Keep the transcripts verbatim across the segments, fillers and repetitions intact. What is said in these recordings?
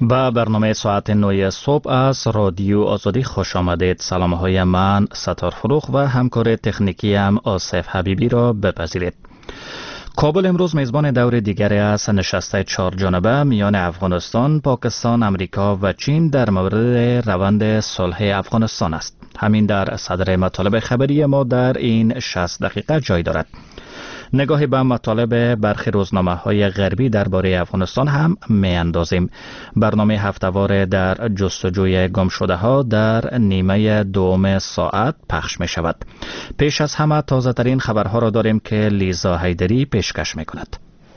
با برنامه ساعت نه صبح از رادیو آزادی خوش آمدید. سلام های من ستار فروخ و همکار تکنیکی هم آصف حبیبی را بپذیرید. کابل امروز میزبان دور دیگری از نشست چهار جانبه میان افغانستان، پاکستان، امریکا و چین در مورد روند صلح افغانستان است. همین در صدر مطالب خبری ما در این شصت دقیقه جای دارد. نگاهی به مطالب برخی روزنامه های غربی درباره افغانستان هم می اندازیم. برنامه هفته‌وار در جستجوی گم شده ها در نیمه دوم ساعت پخش می شود. پیش از همه تازه ترین خبرها را داریم که لیزا حیدری پیشکش می کند.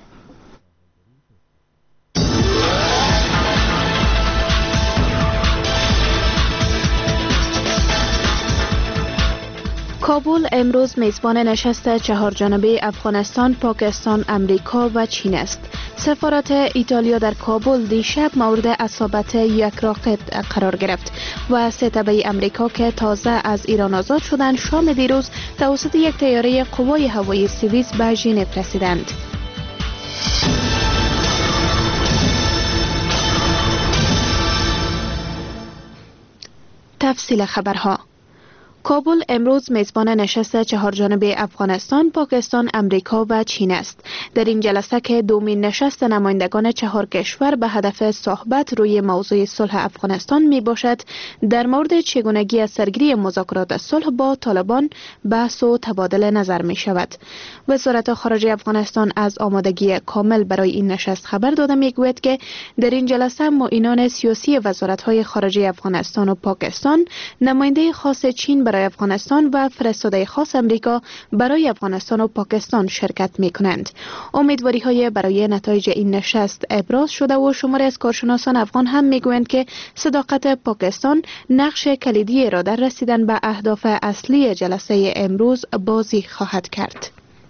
کابل امروز میزبان نشست چهار جانبه افغانستان، پاکستان، امریکا و چین است. سفارت ایتالیا در کابل دیشب مورد اصابت یک راکت قرار گرفت و سه تبع امریکا که تازه از ایران آزاد شدند شام دیروز توسط یک طیاره قوای هوایی سوئیس به ژنو رسیدند. تفصیل خبرها. کابل امروز میزبان نشست چهار جانبه افغانستان، پاکستان، امریکا و چین است. در این جلسه که دومین نشست نمایندگان چهار کشور به هدف صحبت روی موضوع صلح افغانستان می باشد، در مورد چگونگی از سرگیری مذاکرات صلح با طالبان بحث و تبادل نظر می شود. وزارت خارجه افغانستان از آمادگی کامل برای این نشست خبر داده می گوید که در این جلسه معینان سیاسی وزارت‌های خارجه افغانستان و پاکستان، نماینده خاص چین برای افغانستان و فرستاده خاص امریکا برای افغانستان و پاکستان شرکت می کنند. امیدواری های برای نتایج این نشست ابراز شده و شماری از کارشناسان افغان هم می گویند که صداقت پاکستان نقش کلیدی را در رسیدن به اهداف اصلی جلسه امروز بازی خواهد کرد.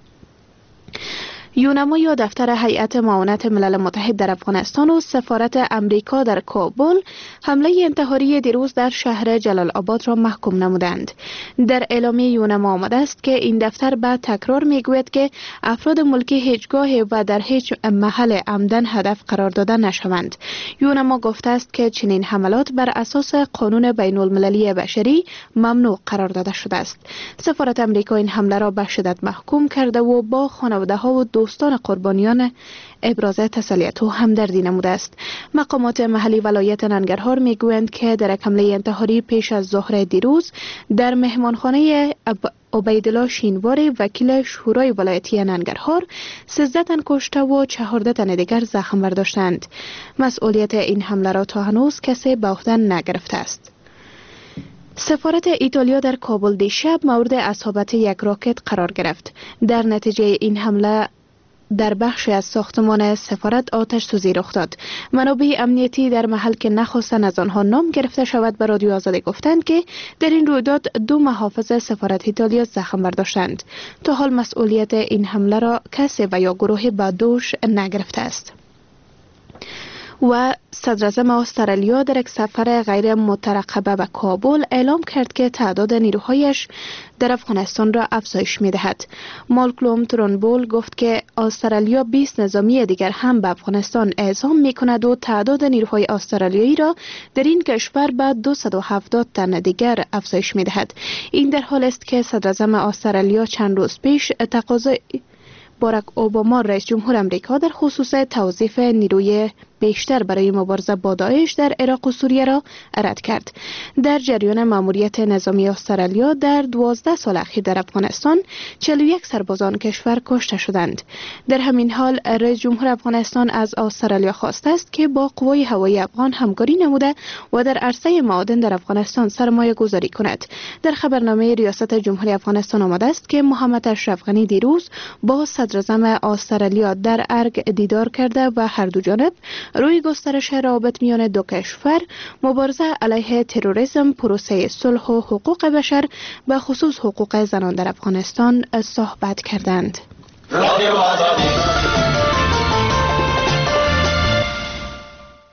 یونما یا دفتر هیئت معاونت ملل متحد در افغانستان و سفارت امریکا در کابل حمله انتحاری دیروز در شهر جلال آباد را محکوم نمودند. در اعلامیه یونما آمده است که این دفتر به تکرار میگوید که افراد ملکی هیچگاه و در هیچ محل عمدن هدف قرار داده نشوند. یونما گفته است که چنین حملات بر اساس قانون بین المللی بشری ممنوع قرار داده شده است. سفارت امریکا این حمله را به شدت محکوم کرده و با خانواده ها و دوستان قربانیان ابراز تسلیت و همدردی نموده است. مقامات محلی ولایت ننگرهار میگویند که در حمله انتحاری پیش از ظهر دیروز در مهمانخانه عبیدالله شینواری وکیل شورای ولایتی ننگرهار سیزده تن کشته و چهارده تن دیگر زخم برداشتند. مسئولیت این حمله را تا هنوز کسی به عهده نگرفته است. سفارت ایتالیا در کابل دیشب مورد اصابت یک راکت قرار گرفت. در نتیجه این حمله در بخشی از ساختمان سفارت آتش سوزی رخ داد. منابع امنیتی در محل که نخواستند از آنها نام گرفته شود به رادیو آزادی گفتند که در این رویداد دو محافظ سفارت ایتالیا زخم برداشتند. تا حال مسئولیت این حمله را کسی و یا گروهی به دوش نگرفته است. و صدراعظم استرالیا در یک سفر غیر مترقبه به کابل اعلام کرد که تعداد نیروهایش در افغانستان را افزایش می دهد. مالکلوم ترونبول گفت که استرالیا بیست نظامی دیگر هم به افغانستان اعزام می کند و تعداد نیروهای استرالیایی را در این کشور به دویست و هفتاد تن دیگر افزایش می دهد. این در حال است که صدراعظم استرالیا چند روز پیش تقاضای باراک اوباما رئیس جمهور امریکا در خصوص توظیف نیروی بیشتر برای مبارزه با داعش در عراق و سوریه را رد کرد. در جریان ماموریت نظامی استرالیا در دوازده سال اخیر در افغانستان چهل و یک سربازان کشور کشته شدند. در همین حال رئیس جمهور افغانستان از استرالیا خواسته است که با قوای هوایی افغان همکاری نموده و در عرصه معادن در افغانستان سرمایه گذاری کند. در خبرنامه ریاست جمهوری افغانستان آمده است که محمد اشرف غنی دیروز با صدراعظم استرالیا در ارگ دیدار کرده و هر دو جانب روی گسترش روابط میان دو کشور، مبارزه علیه تروریسم، پروسه صلح و حقوق بشر و خصوص حقوق زنان در افغانستان صحبت کردند.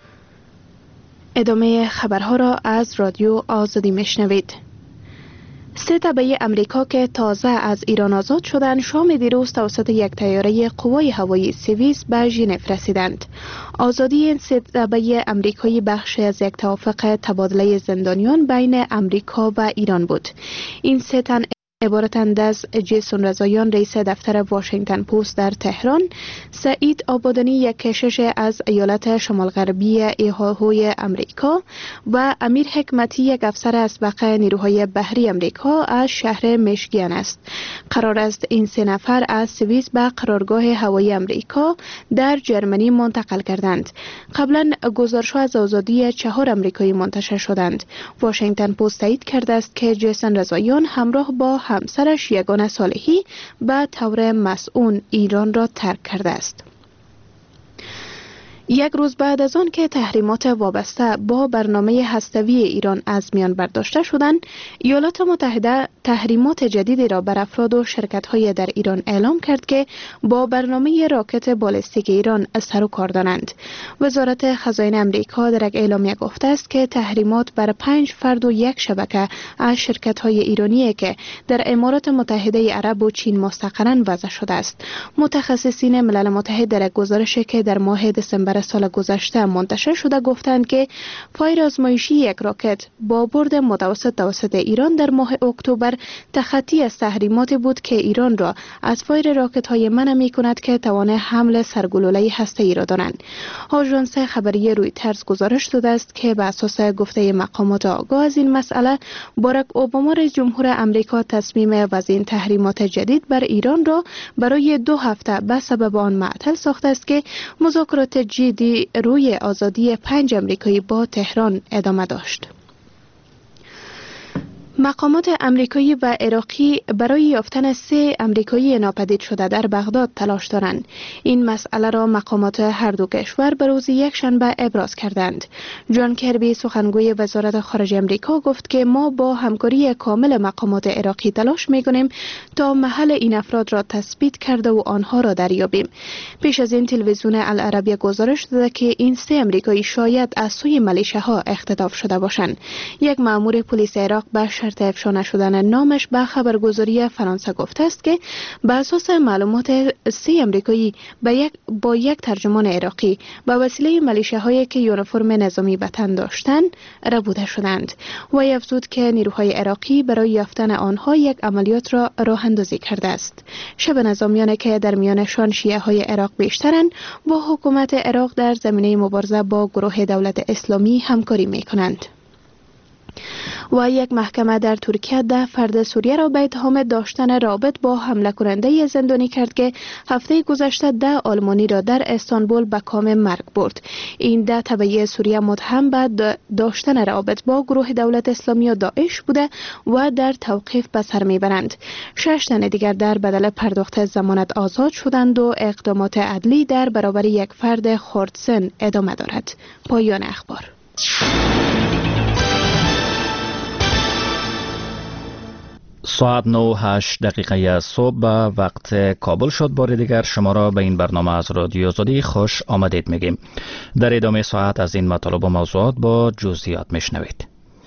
ادامه خبرها را از رادیو آزادی میشنوید. سه طبقه امریکا که تازه از ایران آزاد شدند شام دیروز توسط یک طیاره قوای هوایی سوئیس به ژنو رسیدند. آزادی این سه طبقه امریکایی بخشی از یک توافق تبادله زندانیان بین امریکا و ایران بود. این سه تن عبارتند از جیسون رضاییان رئیس دفتر واشنگتن پست در تهران، سعید آبادانی یک کشش از ایالت شمال غربی ایداهوی امریکا و امیر حکمتی یک افسر اسبق نیروهای بحری امریکا از شهر میشیگان است. قرار است این سه نفر از سوئیس به قرارگاه هوایی امریکا در جرمنی منتقل کردند. قبلا گزارش‌ها از آزادی چهار امریکایی منتشر شدند. واشنگتن پست تایید کرده است که جیسون رضاییان همراه با همسرش یگانه صالحی به طور مسئول ایران را ترک کرده است. یک روز بعد از آن که تحریمات وابسته با برنامه هسته‌ای ایران از میان برداشته شدند، ایالات متحده تحریمات جدیدی را بر افراد و شرکت‌های در ایران اعلام کرد که با برنامه راکت بالستیک ایران سر و کار دارند. وزارت خزانه آمریکا در یک اعلامیه گفته است که تحریمات بر پنج فرد و یک شبکه از شرکت‌های ایرانی که در امارات متحده عرب و چین مستقراً وضع شده است. متخصصین ملل متحد در گزارشی که در ماه دسامبر سال گذشته منتشر شده گفتند که فایر آزمایشی یک راکت با برد متوسط توسط ایران در ماه اکتبر تخطی از تحریمات بود که ایران را از فایر راکت های منع می کند که توان حمل سرگلوله هسته‌ای را دارند. آژانس خبری رویترز گزارش داده است که بر اساس گفته مقامات آگاه از این مسئله، باراک اوباما رئیس جمهور آمریکا تصمیم وضع این تحریمات جدید بر ایران را برای دو هفته به سبب آن معطل ساخته است که مذاکرات جدی روی آزادی پنج امریکایی با تهران ادامه داشت. مقامات امریکایی و عراقی برای یافتن سه امریکایی ناپدید شده در بغداد تلاش دارند. این مسئله را مقامات هر دو کشور به روز یکشنبه ابراز کردند. جان کربی سخنگوی وزارت خارجه امریکا گفت که ما با همکاری کامل مقامات عراقی تلاش می‌کنیم تا محل این افراد را تثبیت کرده و آنها را دریابیم. پیش از این تلویزیون العربیه گزارش داده که این سه امریکایی شاید از سوی ملیشه‌ها اختطاف شده باشند. یک مأمور پلیس عراق به شرط افشا نشدن نامش به خبرگزاری فرانسه گفته است که بر اساس معلومات سه امریکایی با یک با یک ترجمان عراقی به وسیله ملیشه‌هایی که یونیفرم نظامی به تن داشتند ربوده شدند. و افزود که نیروهای عراقی برای یافتن آنها یک عملیات را راه اندازی کرده است. شب نظامیانی که در میانشان شیعه های عراق بیشترند با حکومت عراق در زمینه مبارزه با گروه دولت اسلامی همکاری می‌کنند. و یک محکمه در ترکیه ده فرد سوریه را به اتهام داشتن رابط با حمله کننده زندانی کرد که هفته گذشته ده آلمانی را در استانبول به کام مرگ برد. این ده تبعی سوریه متهم به داشتن رابط با گروه دولت اسلامی و داعش بوده و در توقیف به سر میبرند. شش تن دیگر در بدل پرداخت ضمانت آزاد شدند و اقدامات عدلی در برابر یک فرد خردسن ادامه دارد. پایان اخبار. ساعت نه و هشت دقیقه صبح به وقت کابل شد. بار دیگر شما را به این برنامه از رادیو آزادی خوش آمدید میگیم. در ادامه ساعت از این مطالب و موضوعات با جزئیات میشنوید.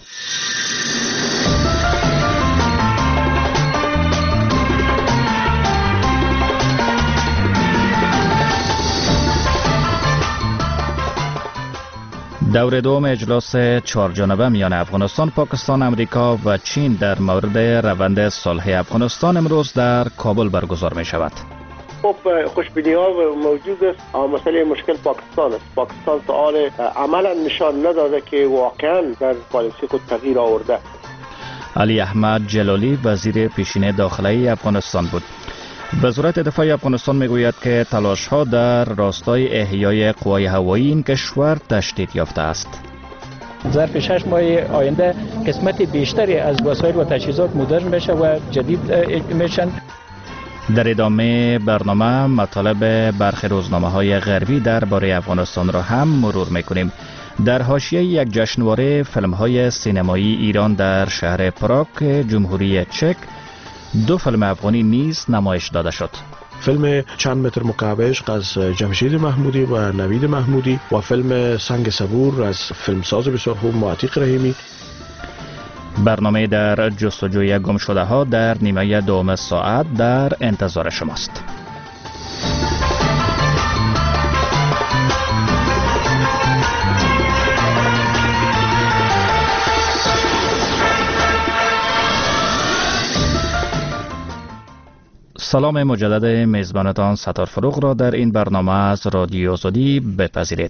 دور دوم اجلاس چهارجانبه میان افغانستان، پاکستان، امریکا و چین در مورد روند صلح افغانستان امروز در کابل برگزار می شود. خب خوشبینی ها موجود است. مسئله مشکل پاکستان است. پاکستان تا حال عملا نشان نداده که واقعا در پالیسی خود تغییر آورده. علی احمد جلالی وزیر پیشین داخلی افغانستان بود. وزارت دفاع افغانستان میگوید که تلاش ها در راستای احیای قوای هوایی این کشور تشدید یافته است. ظرف شش ماه آینده قسمت بیشتری از وسایل و تجهیزات مدرن بشه و جدید میشن. در ادامه برنامه مطالب برخی روزنامه های غربی درباره افغانستان را هم مرور میکنیم. در حاشیه یک جشنواره فیلم های سینمایی ایران در شهر پراگ جمهوری چک دو فیلم افغانی نیز نمایش داده شد. فیلم چند متر مکعب عشق از جمشید محمودی و نوید محمودی و فیلم سنگ صبور از فیلمساز بسیار خوب معتیق رحیمی. برنامه در جستجوی گم شده ها در نیمه دوم ساعت در انتظار شماست. سلام مجدد میزبانتان ستار فروغ را در این برنامه از رادیو آزادی بپذیرید.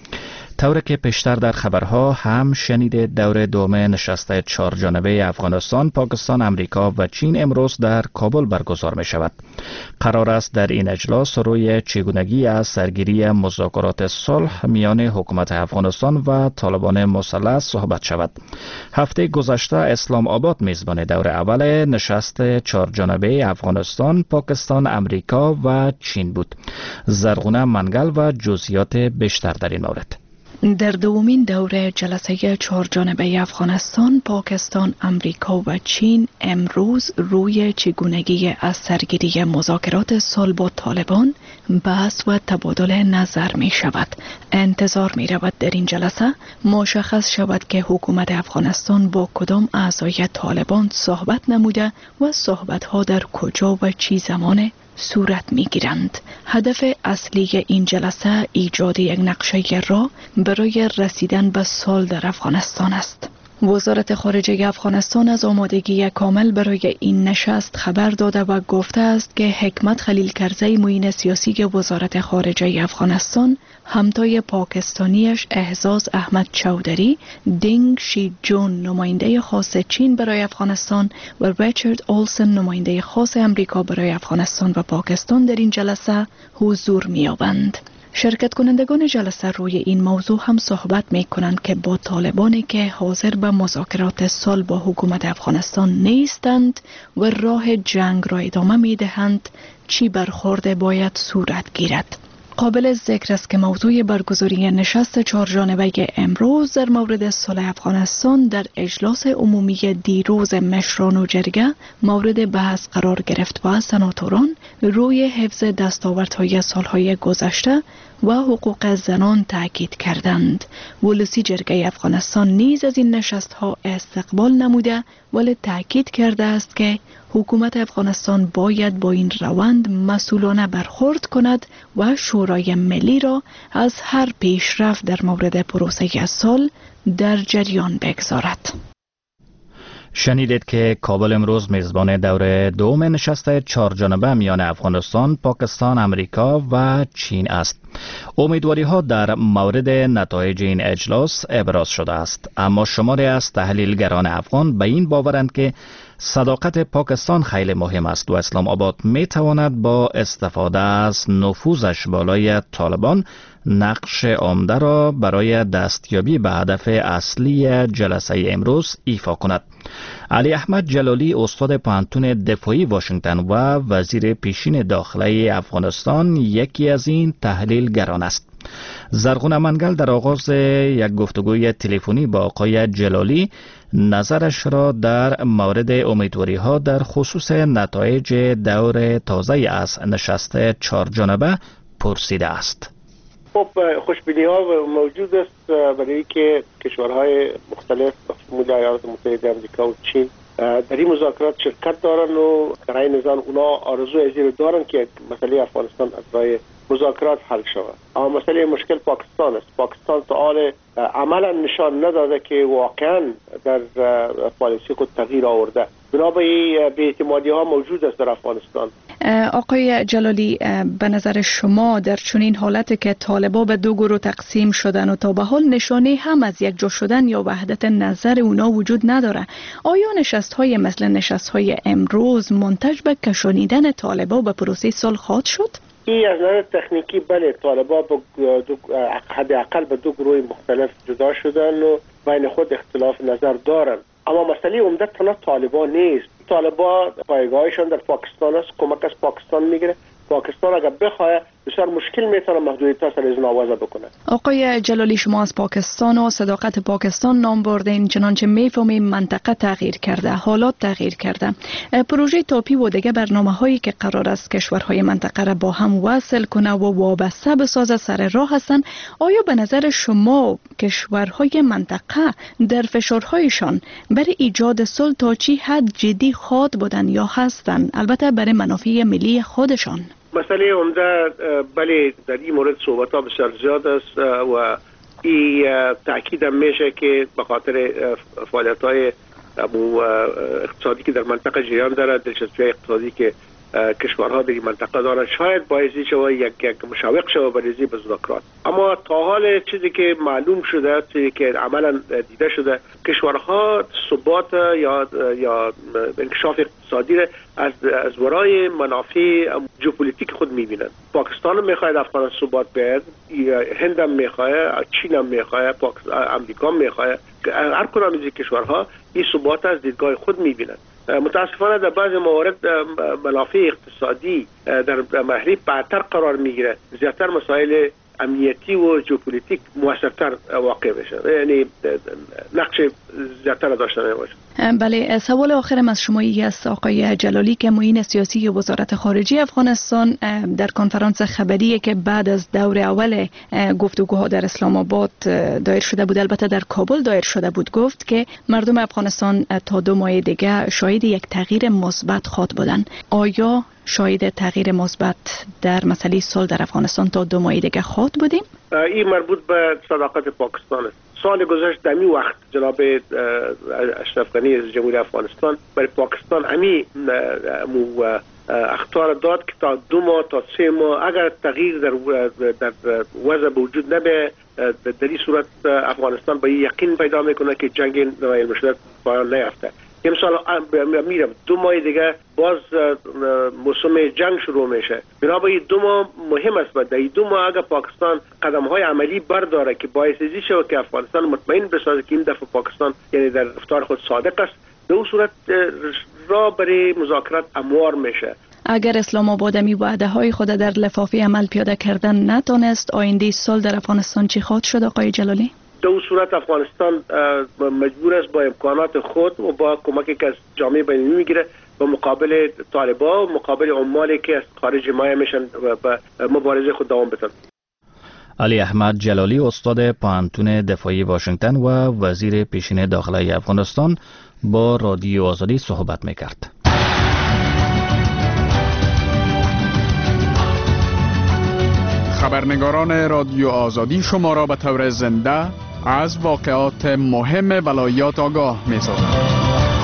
طوری که پیشتر در خبرها هم شنیدید، دور دوم نشست چهار جانبه افغانستان، پاکستان، امریکا و چین امروز در کابل برگزار می شود. قرار است در این اجلاس روی چگونگی از سرگیری مذاکرات صلح میان حکومت افغانستان و طالبان مسلح صحبت شود. هفته گذشته اسلام آباد میزبان دور اول نشست چهار جانبه افغانستان، پاکستان، امریکا و چین بود. زرغونه منگل و جزئیات بیشتر در این مورد. در دومین دوره جلسه چهار جانبه افغانستان، پاکستان، امریکا و چین امروز روی چگونگی از سرگیری مذاکرات صلح با طالبان بحث و تبادل نظر می شود. انتظار می رود در این جلسه مشخص شود که حکومت افغانستان با کدام اعضای طالبان صحبت نموده و صحبت ها در کجا و چی زمانه صورت می گیرند. هدف اصلی این جلسه ایجاد یک نقشه راه برای رسیدن به صلح در افغانستان است. وزارت خارجه افغانستان از آمادگی کامل برای این نشست خبر داده و گفته است که حکمت خلیل کرزی، معین سیاسی وزارت خارجه افغانستان، همتای پاکستانیش اعزاز احمد چودری، دینگ شی جون نماینده خاص چین برای افغانستان و ریچارد اولسن نماینده خاص امریکا برای افغانستان و پاکستان در این جلسه حضور می‌یابند. شرکت کنندگان جلسه روی این موضوع هم صحبت می کنند که با طالبانی که حاضر به مذاکرات صلح با حکومت افغانستان نیستند و راه جنگ را ادامه می دهند چی برخورد باید صورت گیرد. قابل ذکر است که موضوع برگزاری نشست چهار جانبه امروز در مورد صلح افغانستان در اجلاس عمومی دیروز مشران و جرگه مورد بحث قرار گرفت و سناتوران روی حفظ دستاوردهای سالهای گذشته و حقوق زنان تاکید کردند. ولسی جرگه افغانستان نیز از این نشست ها استقبال نموده ولی تاکید کرده است که حکومت افغانستان باید با این روند مسئولانه برخورد کند و شورای ملی را از هر پیشرفت در مورد پروسه صلح در جریان بگذارد. شنیدید که کابل امروز میزبان دور دوم نشست چهار جانبه میان افغانستان، پاکستان، امریکا و چین است. امیدواری ها در مورد نتایج این اجلاس ابراز شده است، اما شماری از تحلیلگران افغان به این باورند که صداقت پاکستان خیلی مهم است و اسلام آباد می تواند با استفاده از نفوذش بالای طالبان نقش عمده را برای دستیابی به هدف اصلی جلسه امروز ایفا کند. علی احمد جلالی، استاد پوهنتون دفاعی واشنگتن و وزیر پیشین داخلی افغانستان، یکی از این تحلیلگران است. زرغونه منگل در آغاز یک گفتگوی تلفنی با آقای جلالی نظرش را در مورد امیدواری ها در خصوص نتایج دور تازه از نشست چهار جانبه پرسیده است. خب خوشبینی ها موجود است برای که کشورهای مختلف مثل ایالات متحده آمریکا و چین در این مذاکرات شرکت دارن و در این نظام اونا آرزو ازیر دارن که مسئله افغانستان از راه مذاکرات حل شود. اما مسئله مشکل پاکستان است. پاکستان تا حال عملا نشان نداده که واقعا در پالیسی خود تغییر آورده. بنابراین بی‌اعتمادی ها موجود است در افغانستان. آقای جلالی، به نظر شما در چنین حالتی که طالبان به دو گروه تقسیم شدن و تا به حال نشانه هم از یک جا شدن یا وحدت نظر اونا وجود نداره، آیا نشست های مثل نشست های امروز منتج به کشانیدن طالبان به پروسه صلح خواهد شد؟ این از نظر تکنیکی بله، طالبان حداقل به دو گروه مختلف جدا شدن و بین خود اختلاف نظر دارن، اما مسئله عمده تنها طالبان نیست. طالبان پایگاهشان در پاکستان است، کمک از پاکستان میگیره. پاکستان اگر بخواه بسیار مشکل میتونه محدودیت سر از نوازه بکنه. آقای جلالی، شما از پاکستان و صداقت پاکستان نام بردین، چنانچه میفهمیم منطقه تغییر کرده، حالات تغییر کرده. پروژه تاپی و دیگه برنامه هایی که قرار است کشورهای منطقه را با هم وصل کنه و وابسته بسازه سر راه هستن. آیا به نظر شما کشورهای منطقه در فشارهایشان برای ایجاد صلح تا چی حد جدی خواد بودن یا هستن، البته برای منافع ملی خودشان؟ مسئله عمده بله در این مورد صحبت ها بسیار زیاد است و این تأکید هم میشه که به خاطر فعالیت های اقتصادی که در منطقه جریان دارد، دلچسپی اقتصادی که کشورها در این منطقه دارند، شاید باعثی شود یک یک مشوق شود برای به مذاکرات. اما تا حال چیزی که معلوم شده، چیزی که عملا دیده شده، کشورها ثبات یا یا انکشاف اقتصادی را از از ورای منافع ژئوپلیتیک خود می‌بینند. پاکستان هم می‌خواهد افغانستان ثبات بیاد، هند هم می‌خواهد، چین هم می‌خواهد، امریکا هم می‌خواهد. هر کدام از این کشورها این ثبات از دیدگاه خود می‌بینند. متاسفانه در بعض موارد منافع اقتصادی در محلی بعدتر قرار میگیره، زیادتر مسائل امنیتی و ژئوپلیتیک موثرتر واقع بشه، یعنی نقش زیادتر داشته باشه. بله، سوال آخرم از شما ای است آقای جلالی که معین سیاسی وزارت خارجه افغانستان در کنفرانس خبری که بعد از دور اول گفتگوها در اسلام آباد دایر شده بود، البته در کابل دایر شده بود، گفت که مردم افغانستان تا دو ماه دیگه شاهد یک تغییر مثبت خواد بودن. آیا شاهد تغییر مثبت در مسئله صلح در افغانستان تا دو ماه دیگه خواد بودیم؟ این مربوط به صداقت پاکستان است. سال گذشته در این وقت جناب اشرف غنی از جمهوری افغانستان برای پاکستان امی اخطار داد که تا دو ماه تا سه ماه اگر تغییر در در وضع وجود نبه، در این صورت افغانستان با یقین پیدا میکنه که جنگ نوای مشدد پایان نیافته. امسال میرم دو ماه دیگه باز موسم جنگ شروع میشه. بنابراین دو ماه مهم است. بعد این دو ماه اگر پاکستان قدم های عملی برداره که باعث شود که افغانستان مطمئن بسازه که این دفعه پاکستان یعنی در رفتار خود صادق است، در اون صورت راه برای مذاکرات هموار میشه. اگر اسلام آباد می وعده های خود در لفافه عمل پیاده کردن نتونست، آینده صلح در افغانستان چی خواهد شد آقای جلالی؟ در اون صورت افغانستان مجبور است با امکانات خود و با کمکی که از جامعه بین‌المللی میگیره با مقابل طالبان و مقابل عمالی که از خارج حمایه میشن و مبارزه خود دوام بدن. علی احمد جلالی، استاد پوهنتون دفاعی واشنگتن و وزیر پیشین داخلی افغانستان، با رادیو آزادی صحبت میکرد. خبرنگاران رادیو آزادی شما را به طور زنده از واقعات مهم ولایات آگاه می‌سازند.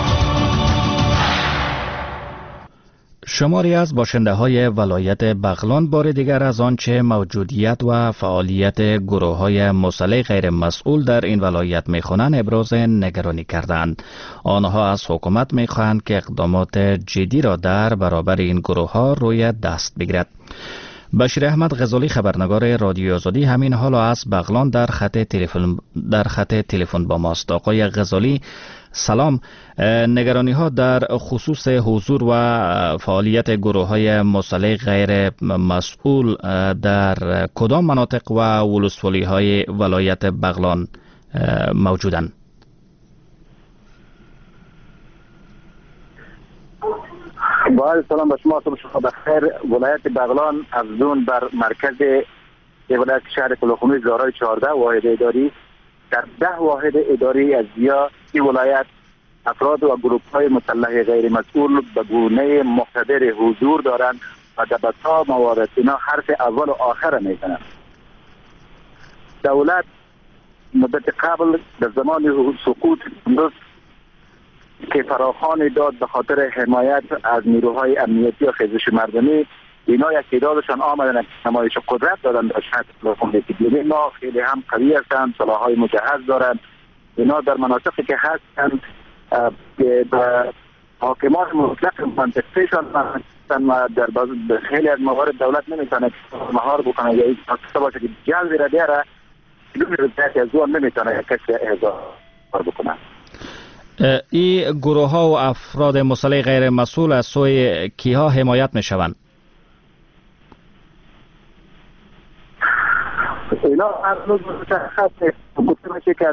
شماری از باشنده های ولایت بغلان بار دیگر از آنچه موجودیت و فعالیت گروه های مسلح غیر مسئول در این ولایت میخوانند ابراز نگرانی کردند. آنها از حکومت میخواهند که اقدامات جدی را در برابر این گروه ها روی دست بگیرد. بشیر احمد غزالی، خبرنگار رادیو آزادی، همین حالا از بغلان در خط تلفن در خط تلفن با ماست. آقای غزالی سلام. نگرانی ها در خصوص حضور و فعالیت گروه های مسلح غیر مسئول در کدام مناطق و ولسوالی های ولایت بغلان موجودند؟ با عرض سلام به شما، صبح شما بخیر. ولایت بغلان از دون بر مرکز ولایت شهر کلاخونوش دارای چهارده واحد اداری، در ده واحد اداری از یا این ولایت افراد و گروه های مسلح غیر مسئول به گونه مقتدر حضور دارند و در بسیار موارد اینا حرف اول و آخر میکنند. دولت مدت قبل در زمان سقوط کندوز که فراخوان داد به خاطر حمایت از نیروهای امنیتی و خیزش مردمی، اینا یک تعدادشان آمدن نمایش قدرت دادن در شهر کلاخونوش. دیگه ما خیلی هم قوی هستند، سلاح‌های مجهز دارند. اینا در مناطقی که هستند به حاکمان مطلق منطقهشان هستند و در خیلی از موارد دولت نمیتونه مهار بکنه یا این باشه که جلبی را بیاره، بدون رضایت از اون نمیتونه کسی احضار بکنه. این گروه ها و افراد مسلح غیر مسئول از سوی کیها حمایت می شوند؟ اینا هنوز مشخص گفته میشه که از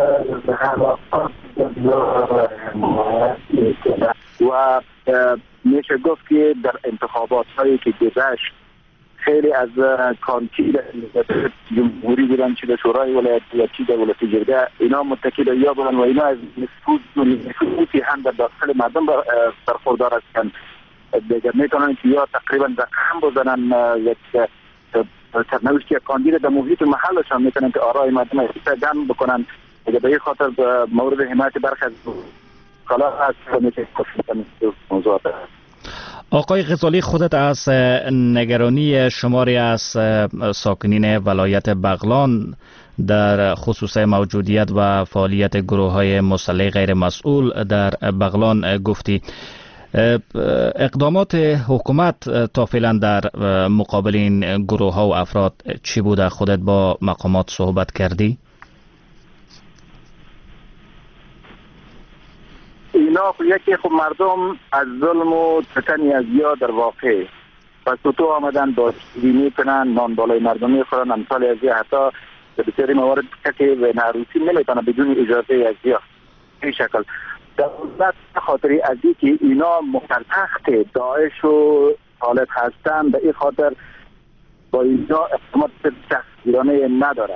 و میشه گفت که در انتخابات هایی که گذشت خیلی از کانتی جمهوری بودن، چی در شورای ولایتی یا چی در ولایت جرگه، اینا متکی به یا بودن و اینا از نفوذ و نفوذی هم در داخل مردم برخوردار هستند. دیگر میتونن که یا تقریبا رقم بزنن یک سرنوشت یک کاندید در محیط محلشان، میتونن که آرای مردم را جمع بکنن. به این خاطر مورد حمایت برخی از کالا هست و میشه کشیدن موضوعات. آقای غزالی، خودت از نگرانی شماری از ساکنین ولایت بغلان در خصوص موجودیت و فعالیت گروه های مسلح غیر مسئول در بغلان گفتی. اقدامات حکومت تا فعلا در مقابل این گروه ها و افراد چی بوده؟ خودت با مقامات صحبت کردی؟ اینا یکی خب مردم از ظلم و ستمی از یا در واقع پس تو آمدن داشتی میکنن، نان بالای مردم میخورن، امثال از یا حتی به بسیاری موارد کسی و نعروسی نمیتونه بدون اجازه از یا این شکل. دولت خاطری از این که اینا متحد داعش و طالب هستن، به این خاطر با اینا اقدامات تحقیرانه نداره،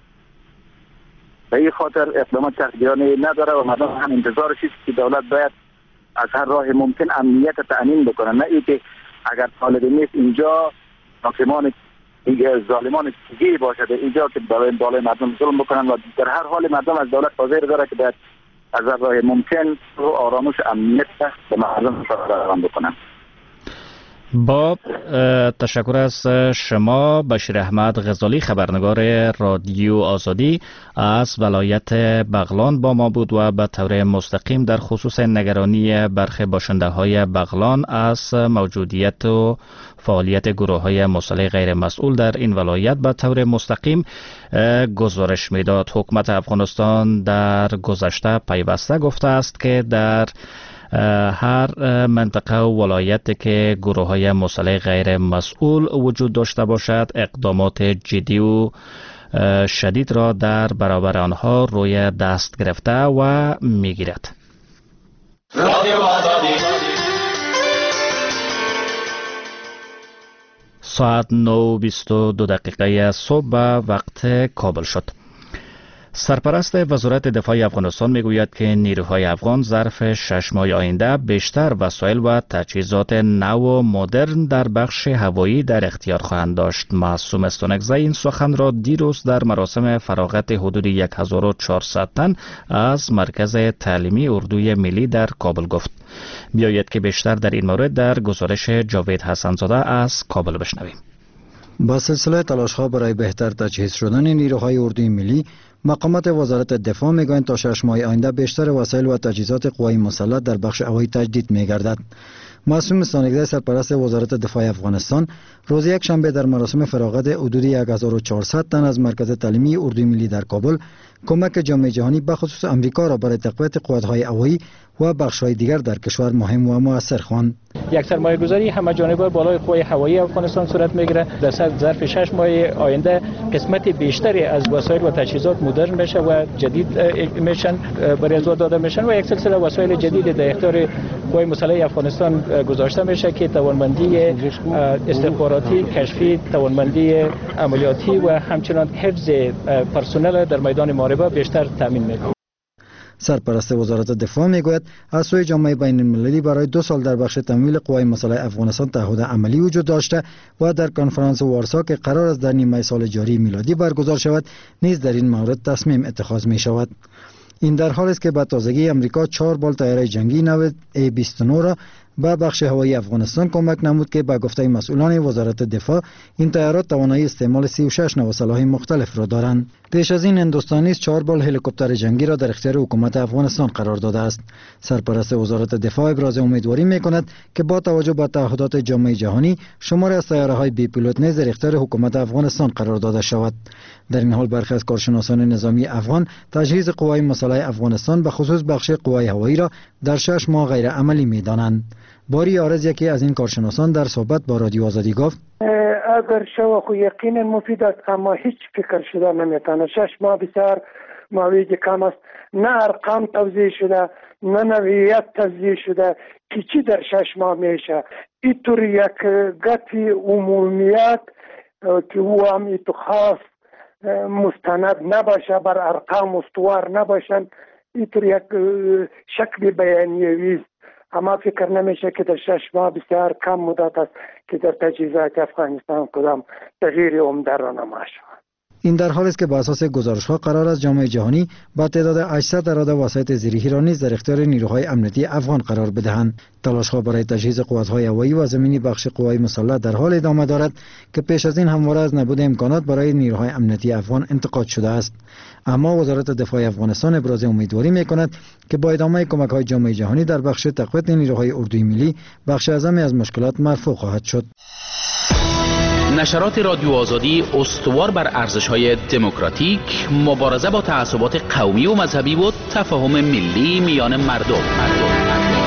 به این خاطر اقدامات تحقیرانه نداره و مردم هم انتظارش است که دولت باید از هر راه ممکن امنیت تأمین بکنه، نه اینکه اگر طالب نیست اینجا حاکمان ظالمان دیگه باشه اینجا که بالای بالای مردم ظلم بکنن و در هر حال مردم از دولت حاضر داره که باید از هر راه ممکن رو آرامش امنیت به مردم فراهم بکنن. با تشکر از شما بشیر احمد غزالی، خبرنگار رادیو آزادی از ولایت بغلان با ما بود و به طور مستقیم در خصوص نگرانی برخی باشنده های بغلان از موجودیت و فعالیت گروه های مسلح غیر مسئول در این ولایت به طور مستقیم گزارش میداد. حکومت افغانستان در گذشته پیوسته گفته است که در هر منطقه و ولایت که گروه های مسلح غیر مسئول وجود داشته باشد اقدامات جدی و شدید را در برابر آنها روی دست گرفته و میگیرد. ساعت نه و بیست و دو دقیقه صبح به وقت کابل شد. سرپرست وزارت دفاع افغانستان میگوید که نیروهای افغان ظرف شش ماه آینده بیشتر وسایل و تجهیزات نو و مدرن در بخش هوایی در اختیار خواهند داشت. معصوم استانکزی این سخن را دیروز در مراسم فراغت حدود هزار و چهارصد تن از مرکز تعلیمی اردوی ملی در کابل گفت. بیایید که بیشتر در این مورد در گزارش جاوید حسنزاده از کابل بشنویم. با سلسله تلاش‌ها برای بهتر تجهیز شدن نیروهای اردوی ملی، مقامات وزارت دفاع میگویند تا شش ماه آینده بیشتر وسایل و تجهیزات قوای مسلح در بخش هوایی تجدید میگردد. معصوم استانکزی سرپرست وزارت دفاع افغانستان روز یک شنبه در مراسم فراغت حدود هزار و چهارصد تن از مرکز تعلیمی اردوی ملی در کابل کمک جامعه جهانی به خصوص امریکا را برای تقویت قوت‌های هوایی و بخش‌های دیگر در کشور مهم و مؤثر خواند. یک سرمایه‌گذاری همه جانبه بالای قوای هوایی افغانستان صورت می‌گیرد. در ظرف شش ماه آینده قسمت بیشتری از وسایل و تجهیزات مدرن بشه و جدید میشن برای ارائه داده میشن و یک سلسله وسایل جدید در اختیار قوای مسلح افغانستان گذاشته میشه که توانمندی استخباراتی، کشفی، توانمندی عملیاتی و همچنان حفظ پرسنل در میدان محاربه بیشتر تامین می‌کند. سرپرست وزارت دفاع میگوید از سوی جامعه بین المللی برای دو سال در بخش تمویل قوای مسلح افغانستان تعهد عملی وجود داشته و در کنفرانس وارسا که قرار است در نیمه سال جاری میلادی برگزار شود نیز در این مورد تصمیم اتخاذ می شود. این در حالی است که به تازگی امریکا چهار بال طیاره جنگی نو ای بیست و نه را به بخش هوایی افغانستان کمک نمود که به گفته مسئولان وزارت دفاع این طیارات توانایی استعمال سی و شش نوع سلاح مختلف را دارند. پیش از این هندوستان نیز چهار بال هلیکوپتر جنگی را در اختیار حکومت افغانستان قرار داده است. سرپرست وزارت دفاع ابراز امیدواری می‌کند که با توجه به تعهدات جامعه جهانی شمار از طیاره‌های بی پیلوت نیز در اختیار حکومت افغانستان قرار داده شود. در این حال برخی از کارشناسان نظامی افغان تجهیز قوای مسلح افغانستان به خصوص بخش قوای هوایی را در شش ماه غیر عملی می‌دانند. باری آرز یکی از این کارشناسان در صحبت با رادیو آزادی گفت اگر شو خو یقینا مفید است، اما هیچ فکر شده نمیتونه. شش ماه بسیار ماوی کم است، نه ارقام توضیح شده نه نوعیت توضیح شده که چی در شش ماه میشه. اینطور یک گفتی عمومیت که او هم ایتو خاص مستند نباشه، بر ارقام استوار نباشن، اینطور یک شکل بیانیوی است. اما فکر نمیشه که در شش ماه بسیار کم مدت است که در تجهیزات افغانستان کدام تغییر عمده را نما شود. این در حالی است که بر اساس گزارش‌ها قرار است جامعه جهانی با تعداد هشتصد اراده وسایط زیرهی را نیز در اختیار نیروهای امنیتی افغان قرار بدهند. تلاش‌ها برای تجهیز قوت‌های هوایی و زمینی بخش قوای مسلح در حال ادامه دارد که پیش از این همواره از نبود امکانات برای نیروهای امنیتی افغان انتقاد شده است. اما وزارت دفاع افغانستان ابراز امیدواری می‌کند که با ادامه کمک‌های جامعه جهانی در بخش تقویت نیروهای اردوی ملی، بخش اعظمی از مشکلات مرفوع خواهد شد. نشرات رادیو آزادی استوار بر ارزش‌های دموکراتیک، مبارزه با تعصبات قومی و مذهبی و تفاهم ملی میان مردم. مردم.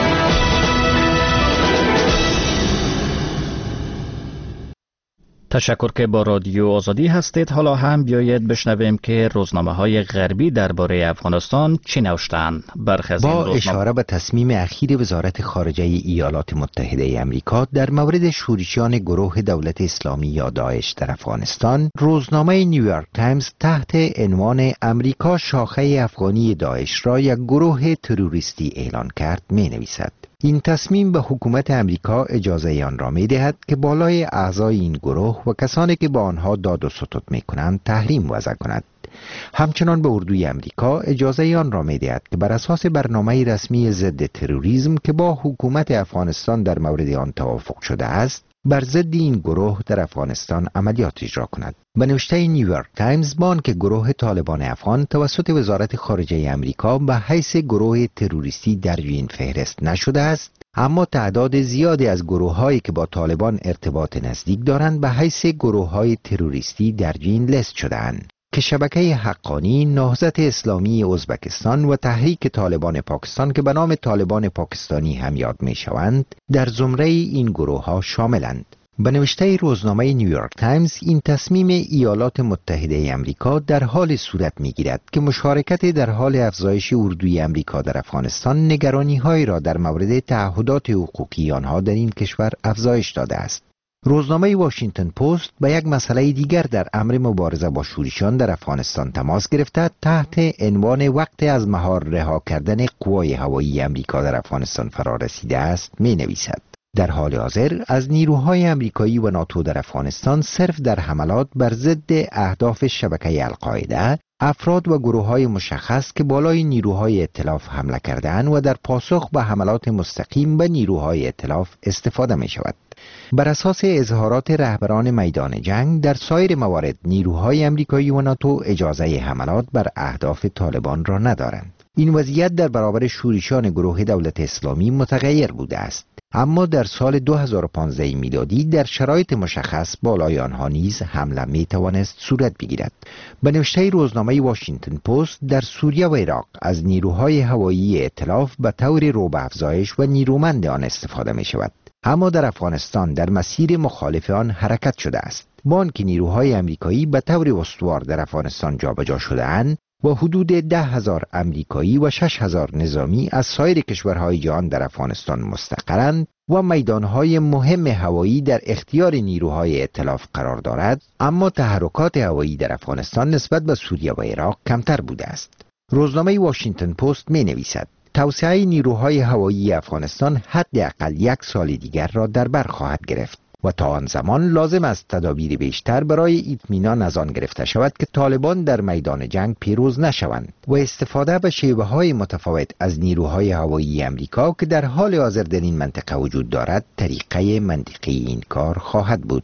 تشکر که با رادیو آزادی هستید. حالا هم بیایید بشنویم که روزنامه‌های غربی درباره افغانستان چی نوشتند. برخی از با اشاره به تصمیم اخیر وزارت خارجه ایالات متحده آمریکا در مورد شورشیان گروه دولت اسلامی یا داعش در افغانستان، روزنامه نیویورک تایمز تحت عنوان امریکا شاخه افغانی داعش را یک گروه تروریستی اعلان کرد می‌نویسد: این تصمیم به حکومت امریکا اجازه آن را می دهد که بالای اعضای این گروه و کسانی که با آنها داد و ستد می کنند تحریم وضع کند. همچنان به اردوی امریکا اجازه آن را می دهد که بر اساس برنامه رسمی ضد تروریسم که با حکومت افغانستان در مورد آن توافق شده است، بر ضد این گروه در افغانستان عملیات اجرا کند. به نوشته نیویورک تایمز، بان که گروه طالبان افغان توسط وزارت خارجه امریکا به حیث گروه تروریستی در این فهرست نشده است، اما تعداد زیادی از گروه‌هایی که با طالبان ارتباط نزدیک دارند به حیث گروه‌های تروریستی در این لیست شده‌اند که شبکه حقانی، نهضت اسلامی ازبکستان و تحریک طالبان پاکستان که به نام طالبان پاکستانی هم یاد می‌شوند در زمره این گروه‌ها شاملند. به نوشته روزنامه نیویورک تایمز، این تصمیم ایالات متحده آمریکا در حال صورت می‌گیرد که مشارکت در حال افزایش اردوی آمریکا در افغانستان نگرانی‌هایی را در مورد تعهدات حقوقی آنها در این کشور افزایش داده است. روزنامه واشنگتن پست به یک مسئله دیگر در امر مبارزه با شورشیان در افغانستان تماس گرفته تحت عنوان وقت از مهار رها کردن قوای هوایی آمریکا در افغانستان فرا رسیده است می‌نویسد: در حال حاضر از نیروهای آمریکایی و ناتو در افغانستان صرف در حملات بر ضد اهداف شبکه القاعده، افراد و گروه‌های مشخص که بالای نیروهای ائتلاف حمله کرده‌اند و در پاسخ به حملات مستقیم به نیروهای ائتلاف استفاده می‌شود. بر اساس اظهارات رهبران میدان جنگ، در سایر موارد نیروهای آمریکایی و ناتو اجازه حملات بر اهداف طالبان را ندارند. این وضعیت در برابر شورشیان گروه دولت اسلامی متغیر بوده است، اما در سال دو هزار و پانزده میلادی در شرایط مشخص بالای آنها نیز حمله می توانست صورت بگیرد. به نوشته روزنامه واشنگتن پست، در سوریه و عراق از نیروهای هوایی ائتلاف به طور روب افزایش و نیرومند آن استفاده می شود، اما در افغانستان در مسیر مخالف آن حرکت شده است. بان که نیروهای آمریکایی به طور استوار در افغانستان جابجا شده‌اند و حدود ده هزار آمریکایی و شش هزار نظامی از سایر کشورهای جهان در افغانستان مستقرند و میدانهای مهم هوایی در اختیار نیروهای ائتلاف قرار دارد، اما تحرکات هوایی در افغانستان نسبت به سوریه و عراق کمتر بوده است. روزنامه واشنگتن پست می نویسد: توسعه نیروهای هوایی افغانستان حداقل یک سال دیگر را در بر خواهد گرفت و تا آن زمان لازم است تدابیر بیشتر برای اطمینان از آن گرفته شود که طالبان در میدان جنگ پیروز نشوند و استفاده به شیوه‌های متفاوت از نیروهای هوایی آمریکا که در حال حاضر در این منطقه وجود دارد طریقه منطقی این کار خواهد بود.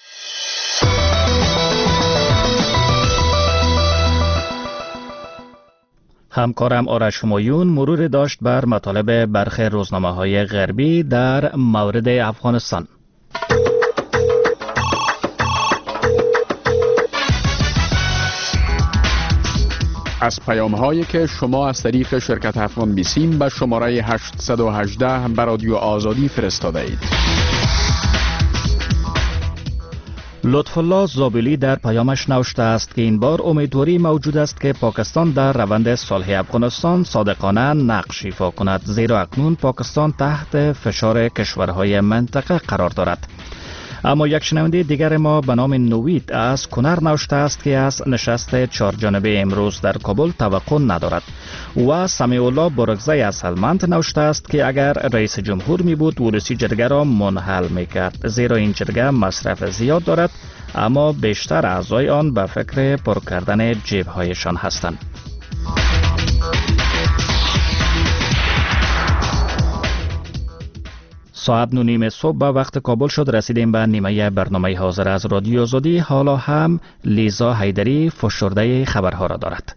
همکارم آرش همایون مرور داشت بر مطالب برخی روزنامه‌های غربی در مورد افغانستان. از پیام هایی که شما از طریق شرکت افغان بیسیم به شماره هشت یک هشت به رادیو آزادی فرستاده اید. لطف الله زابلی در پیامش نوشته است که این بار امیدواری موجود است که پاکستان در روند صلح افغانستان صادقانه نقش ایفا کند، زیرا اکنون پاکستان تحت فشار کشورهای منطقه قرار دارد. اما یک شنونده دیگر ما به نام نوید از کنر نوشته است که از نشست چهار جانبه امروز در کابل توقع ندارد و سمیع الله برگزی از هلمند نوشته است که اگر رئیس جمهور می بود ورسی جرگه را منحل می کرد، زیرا این جرگه مصرف زیاد دارد اما بیشتر اعضای آن به فکر پر کردن جیبهایشان هستند. ساعت نو نیم صبح به وقت کابل شد. رسیدیم به نیمه برنامه حاضر از رادیو آزادی. حالا هم لیزا حیدری فشرده خبرها را دارد.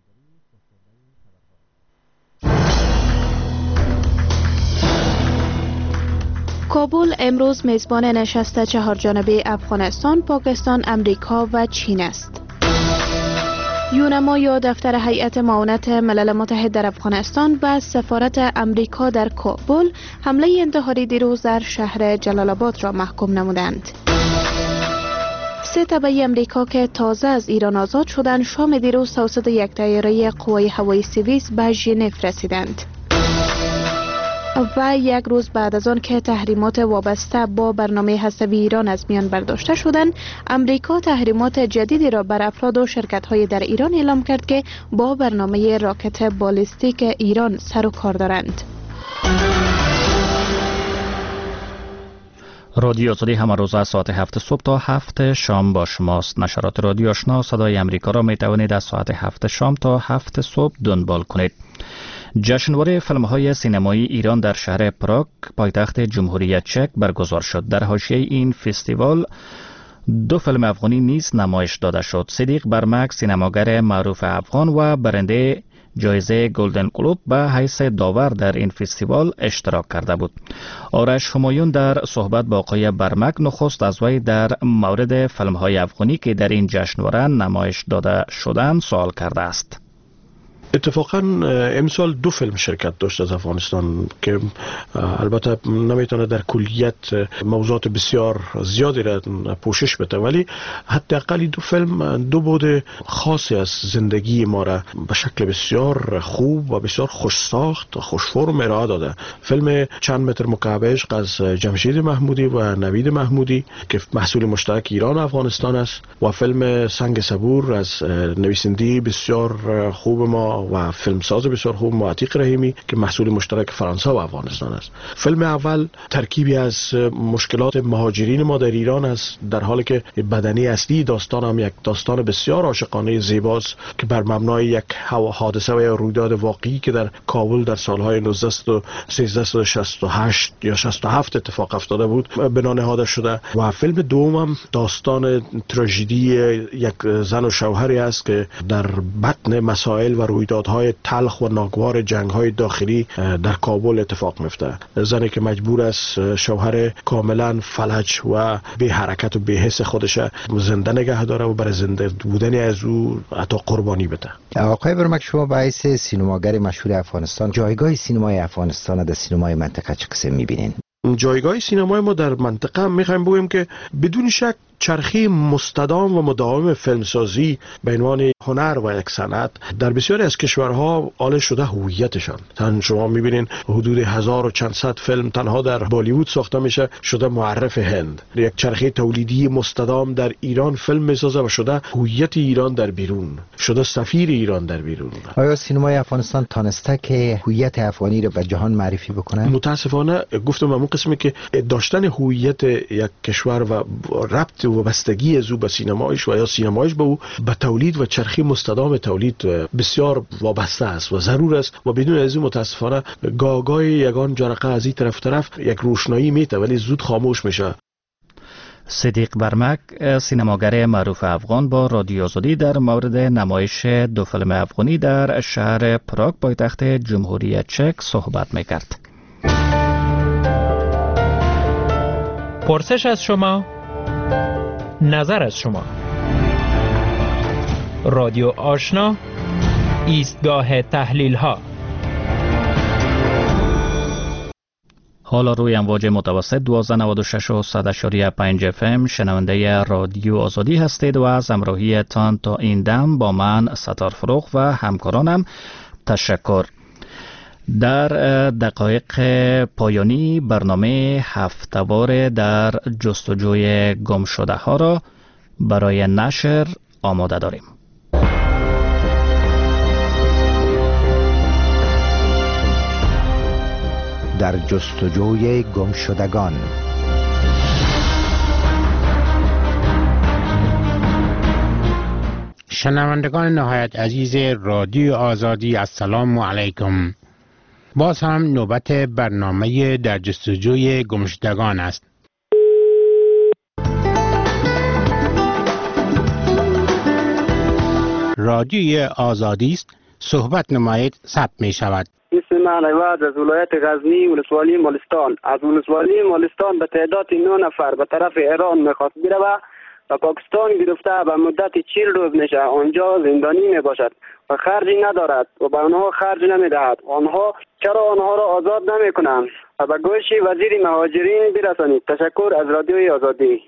کابل امروز میزبان نشست چهار جانبه افغانستان، پاکستان، امریکا و چین است. یونما یا دفتر هیئت معاونت ملل متحد در افغانستان و سفارت امریکا در کابل حمله انتحاری دیروز در شهر جلال آباد را محکوم نمودند. سه تبعی امریکا که تازه از ایران آزاد شدند شام دیروز توسط یک طیاره قوای هوایی سوئیس به ژنو رسیدند. و یک روز بعد از آن که تحریمات وابسته با برنامه هسته‌ای ایران از میان برداشته شدند، امریکا تحریمات جدیدی را بر افراد و شرکت‌های در ایران اعلام کرد که با برنامه راکت بالستیک ایران سر و کار دارند. رادیو آزادی همه روز از ساعت هفت صبح تا هفت شام با شماست. نشرات رادیو آشنا صدای امریکا را می توانید از ساعت هفت شام تا هفت صبح دنبال کنید. جشنواره فیلم‌های سینمایی ایران در شهر پراگ، پایتخت جمهوری چک برگزار شد. در حاشیه این فستیوال دو فیلم افغانی نیز نمایش داده شد. صدیق برمک، سینماگر معروف افغان و برنده جایزه گلدن گلوب به حیث داور در این فستیوال اشتراک کرده بود. آرش همایون در صحبت با آقای برمک نخست از وی در مورد فیلم‌های افغانی که در این جشنواره نمایش داده شدند سوال کرده است. اتفاقا امسال دو فیلم شرکت داشت از افغانستان که البته نمیتونه در کلیت موضوعات بسیار زیادی را پوشش بده، ولی حداقل دو فیلم دو بعد خاصی از زندگی ما را به شکل بسیار خوب و بسیار خوش ساخت و خوش فرم ارائه داده. فیلم چند متر مکعب عشق از جمشید محمودی و نوید محمودی که محصول مشترک ایران و افغانستان است و فیلم سنگ صبور از نویسنده بسیار خوب ما و فیلمساز بسیار خوب معتیق رحیمی که محصول مشترک فرانسه و افغانستان است. فیلم اول ترکیبی از مشکلات مهاجرین ما در ایران است، در حالی که بدنی اصلی داستان هم یک داستان بسیار عاشقانه زیباست که بر مبنای یک حادثه و یا رویداد واقعی که در کابل در سالهای نوزده و سیزده و شصت و هشت یا شصت و هفت اتفاق افتاده بود بنا نهاده شده. و فیلم دوم هم داستان تراژدی یک زن و شوهری است که در بطن مسائل و رویدادهای تلخ و ناگوار جنگ‌های داخلی در کابل اتفاق میفته. زنی که مجبور است شوهر کاملا فلج و بی حرکت و بی حس خودش زنده نگه داره و برای زنده بودن از او حتی قربانی بده. آقای برمک، شما به حیث سینماگر مشهور افغانستان جایگاه سینمای افغانستان در سینمای منطقه چه قسم می‌بینین؟ جایگاه سینمای ما در منطقه میخوایم بگویم که بدون شک چرخی مستدام و مداوم فیلمسازی به عنوان هنر و یک صنعت در بسیاری از کشورها آل شده هویتشان. تن شما میبینین حدود هزار و چند صد فیلم تنها در بالیوود ساخته میشه شده معرف هند. یک چرخی تولیدی مستدام در ایران فیلم میسازه و شده هویت ایران در بیرون، شده سفیر ایران در بیرون. آیا سینمای افغانستان تانسته که هویت افغانی رو به جهان معرفی بکنه؟ متاسفانه گفتم همون قسمی که داشتن هویت یک کشور و ربط و بستگی از او به سینمایش و یا سینمایش به او به تولید و چرخی مستدام تولید بسیار وابسته است و ضرور است و بدون از این متاسفانه گاگای یگان جرقه از این طرف طرف یک روشنایی میته ولی زود خاموش میشه. صدیق برمک، سینماگر معروف افغان، با رادیو آزادی در مورد نمایش دو فیلم افغانی در شهر پراگ پایتخت جمهوری چک صحبت میکرد. پرسش از شما، نظر از شما. رادیو آشنا ایستگاه تحلیل ها. حالا روی امواج متوسط دوازده نود و شش و صد اشاری پنج اف ام شنونده رادیو آزادی هستید و از همراهی تان تا این دم با من ستار فروغ و همکارانم تشکر. در دقایق پایانی برنامه هفته‌وار در جستجوی گم شده ها را برای نشر آماده داریم. در جستجوی گم شدگان. شنوندگان نهایت عزیز رادیو آزادی، السلام علیکم. باز هم نوبت برنامه در جستجوی گم شدگان است. رادیوی آزادی است، صحبت نمایید ثبت می شود. اسم من عوض از ولایت غزنی ولسوالی مالستان. از ولسوالی مالستان به تعداد نه نفر به طرف ایران میخواست بره و پاکستان گرفته به مدت چهل روز میشه آنجا زندانی میباشد و خرجی ندارد و به آنها خرج نمیدهد. آنها چرا آنها را آزاد نمیکنند و به گوش وزیر مهاجرین برسانید. تشکر از رادیوی آزادی.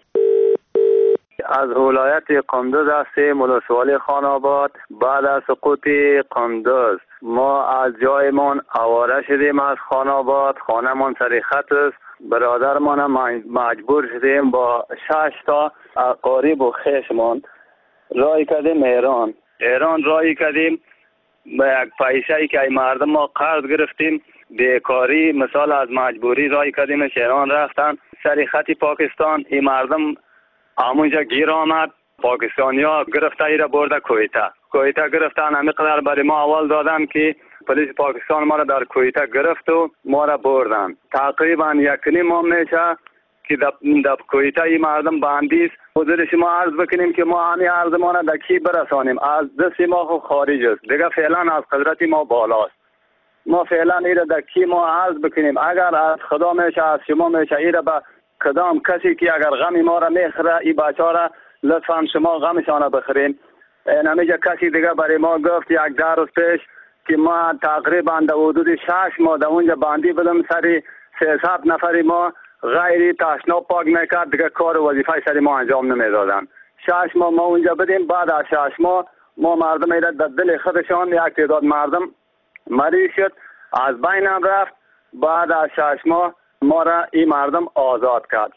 از ولایت قندوز هستیم، ولسوالی خان آباد. بعد از سقوط قندوز ما از جایمان آواره شدیم از خان آباد، خانه من سر خط است. برادرمان مجبور شدیم با شش تا قریب و خیشمان رای کردیم ایران. ایران رای کردیم به یک پیسه ای که مردم ما قرض گرفتیم بیکاری مثال از مجبوری رای کردیم ایران رفتن سر خط پاکستان. این مردم همونجا گیر آمد، پاکستانی ها گرفته ای را برده کویته کویته گرفتن. همینقدر برای ما اول دادن که پلیس پاکستان ما را در کویته گرفت و ما را بردن. تقریبا یک نیم ماه میشه که در کویته ای مردم بندیست. حضور شما عرض بکنیم که ما همین عرض ما را در کی برسانیم؟ از دست ما خارج است دیگه، فعلا از قدرت ما بالاست. ما فعلا ایره در کی ما عرض بکنیم؟ اگر از خدا میشه از شما میشه ایره به کدام کسی که اگر غم ما را میخره این بچه را لطفا شما غمشان را بخرین. نمیجا کسی دیگه برای ما گفت یک در روز پیش که ما تقریبا در حدود شش ماه در اونجا بندی بدم سری سیصد نفری ما غیری تشناب پاک میکرد دیگه کار و وظیفه سری ما انجام نمیدادن. شش ماه ما اونجا بدیم. بعد از شش ماه ما مردم ایره در دل خودشان یک تعداد مردم مریض شد از بینم رفت. بعد از شش ماه ما را این مردم آزاد کرد.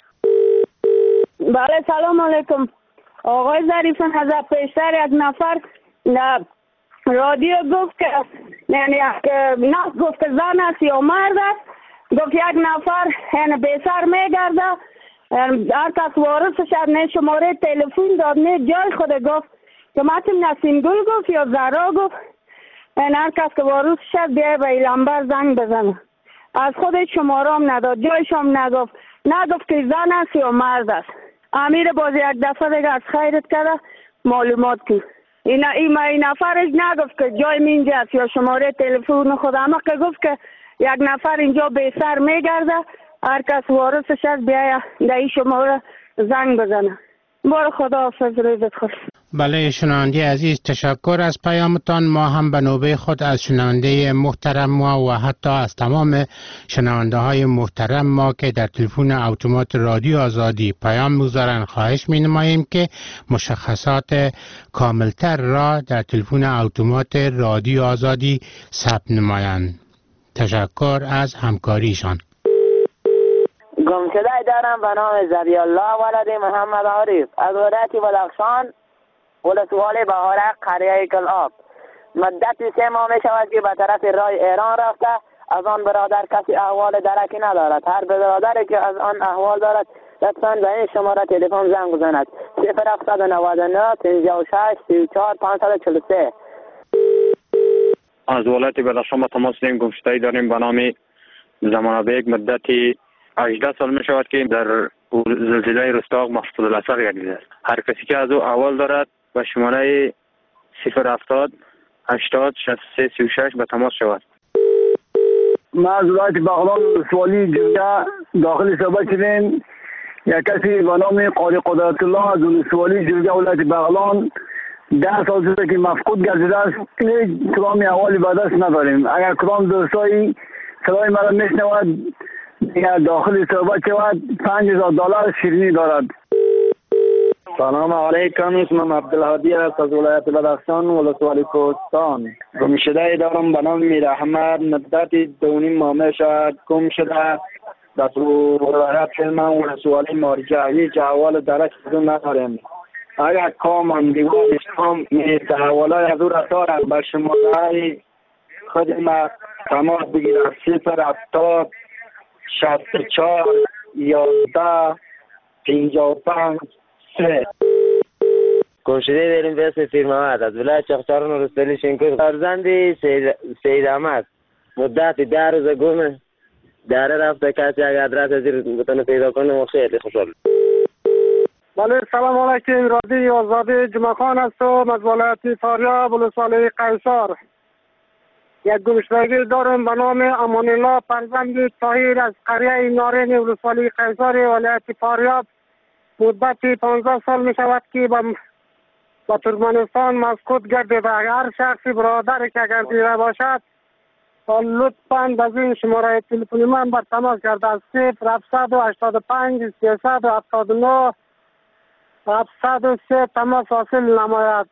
بله سلام علیکم آقای ظریفان. از پیشتر یک نفر رادیو گفت که یعنی نه گفت که زن است یا مرد است. گفت یک نفر یعنی بیسر میگرده، هر کس وارث شد نه شماره تلفن داد نه جای خود گفت که متن نسیم گل گفت یا زرا گفت یعنی هر کس که وارث شد بیای به ایلانبر زنگ بزنه. از خودش شماره هم نداد، جایش هم نگفت، نگفت که زن است یا مرد است. امیر باز یک دفعه دیگه از خیرت کرده معلومات که این این این نفرش نگفت که جای اینجا است یا شماره تلفن خود، اما که گفت که یک نفر اینجا به سر میگرده، هر کس وارثش است بیاید در این شماره زنگ بزنه. بار خدا حافظ، روزت خوش. بله شنونده عزیز، تشکر از پیامتان. ما هم به نوبه خود از شنونده محترم ما و حتی از تمام شنونده های محترم ما که در تلفن اتومات رادیو آزادی پیام می‌گذارند خواهش می‌نماییم که مشخصات کاملتر را در تلفن اتومات رادیو آزادی ثبت نمایند. تشکر از همکاریشان. گمشده دارم به نام زبی الله ولد محمد عارف از ولایت بدخشان ولسوالی بهارک قریه کلاب. مدت سه ماه می شود که به طرف رای ایران رفته. از آن برادر کسی احوال درکی ندارد. هر برادری که از آن احوال دارد لطفاً به این شماره تلفن زنگ بزند. صفر هفتصد و نود و نه پنجاه و شش سی و چهار پانصد و چهل و سه. از ولایت بدخشان تماس داریم. گمشده‌ای داریم به نام زمان بیگ. مدتی هجده سال می شود که در زلزله رستاق محفوظ الاسق گردیده است. هر کسی که از او احوال دارد و شماره صفر هفتاد هشتاد شصت و سه سی و شش به تماس شود. ما از ولایت بغلان ولسوالی جرگه داخل صحبت شدیم. یک کسی به نام قاری قدرت الله از ولسوالی جرگه ولایت بغلان ده سال شده که مفقود گردیده است. هیچ کدام احوالی به دست نداریم. اگر کدام دوستایی صدای مرا میشنود یا داخل صحبت شود پنج هزار دلار شیرینی دارد. سلام علیکم، اسمم عبدالهادی است از ولایت بدخشان ولسوالی کوهستان. گم شده دارم به نام میر احمد، مدت دو نیم ماه می شود گم شده. در ولایت من ولسوالی مارجه هیچ احوال درک بدون نداریم. اگر کام دیوانش کام میت احوالای از او را دارد به شماره خود ما تماس بگیرد صفر هفتاد شصت و چهار یازده پنجاه و پنج سه. گمشده داریم به اسم پیر محمد از ولایت چغچران ولسوالی شینکوی. فرزند سید, سید احمد مدت ده روز گمه. داره رفته، کسی اگر ادرس از این بتونه پیدا کنه ما خیلی خوشحال. بله سلام علیکم، رادی آزادی جمعه خان هستم از ولایت فاریاب ولسوالی قیصر. یک گمشدگی دارم به نام امان الله فرزند طاهر از قریه نارین ولسوالی قیصر ولایت فاریاب. مدت پانزده سال می شود که با با ترکمنستان مفقود گردیده. هر شخصی برادری که اگر دیده باشد لطفاً از این شماره تلفنی من بر تماس کرده از صفر هفتصد و هشتاد و پنج سیصد و هفتاد و نه هفتصد و سه تماس حاصل نماید.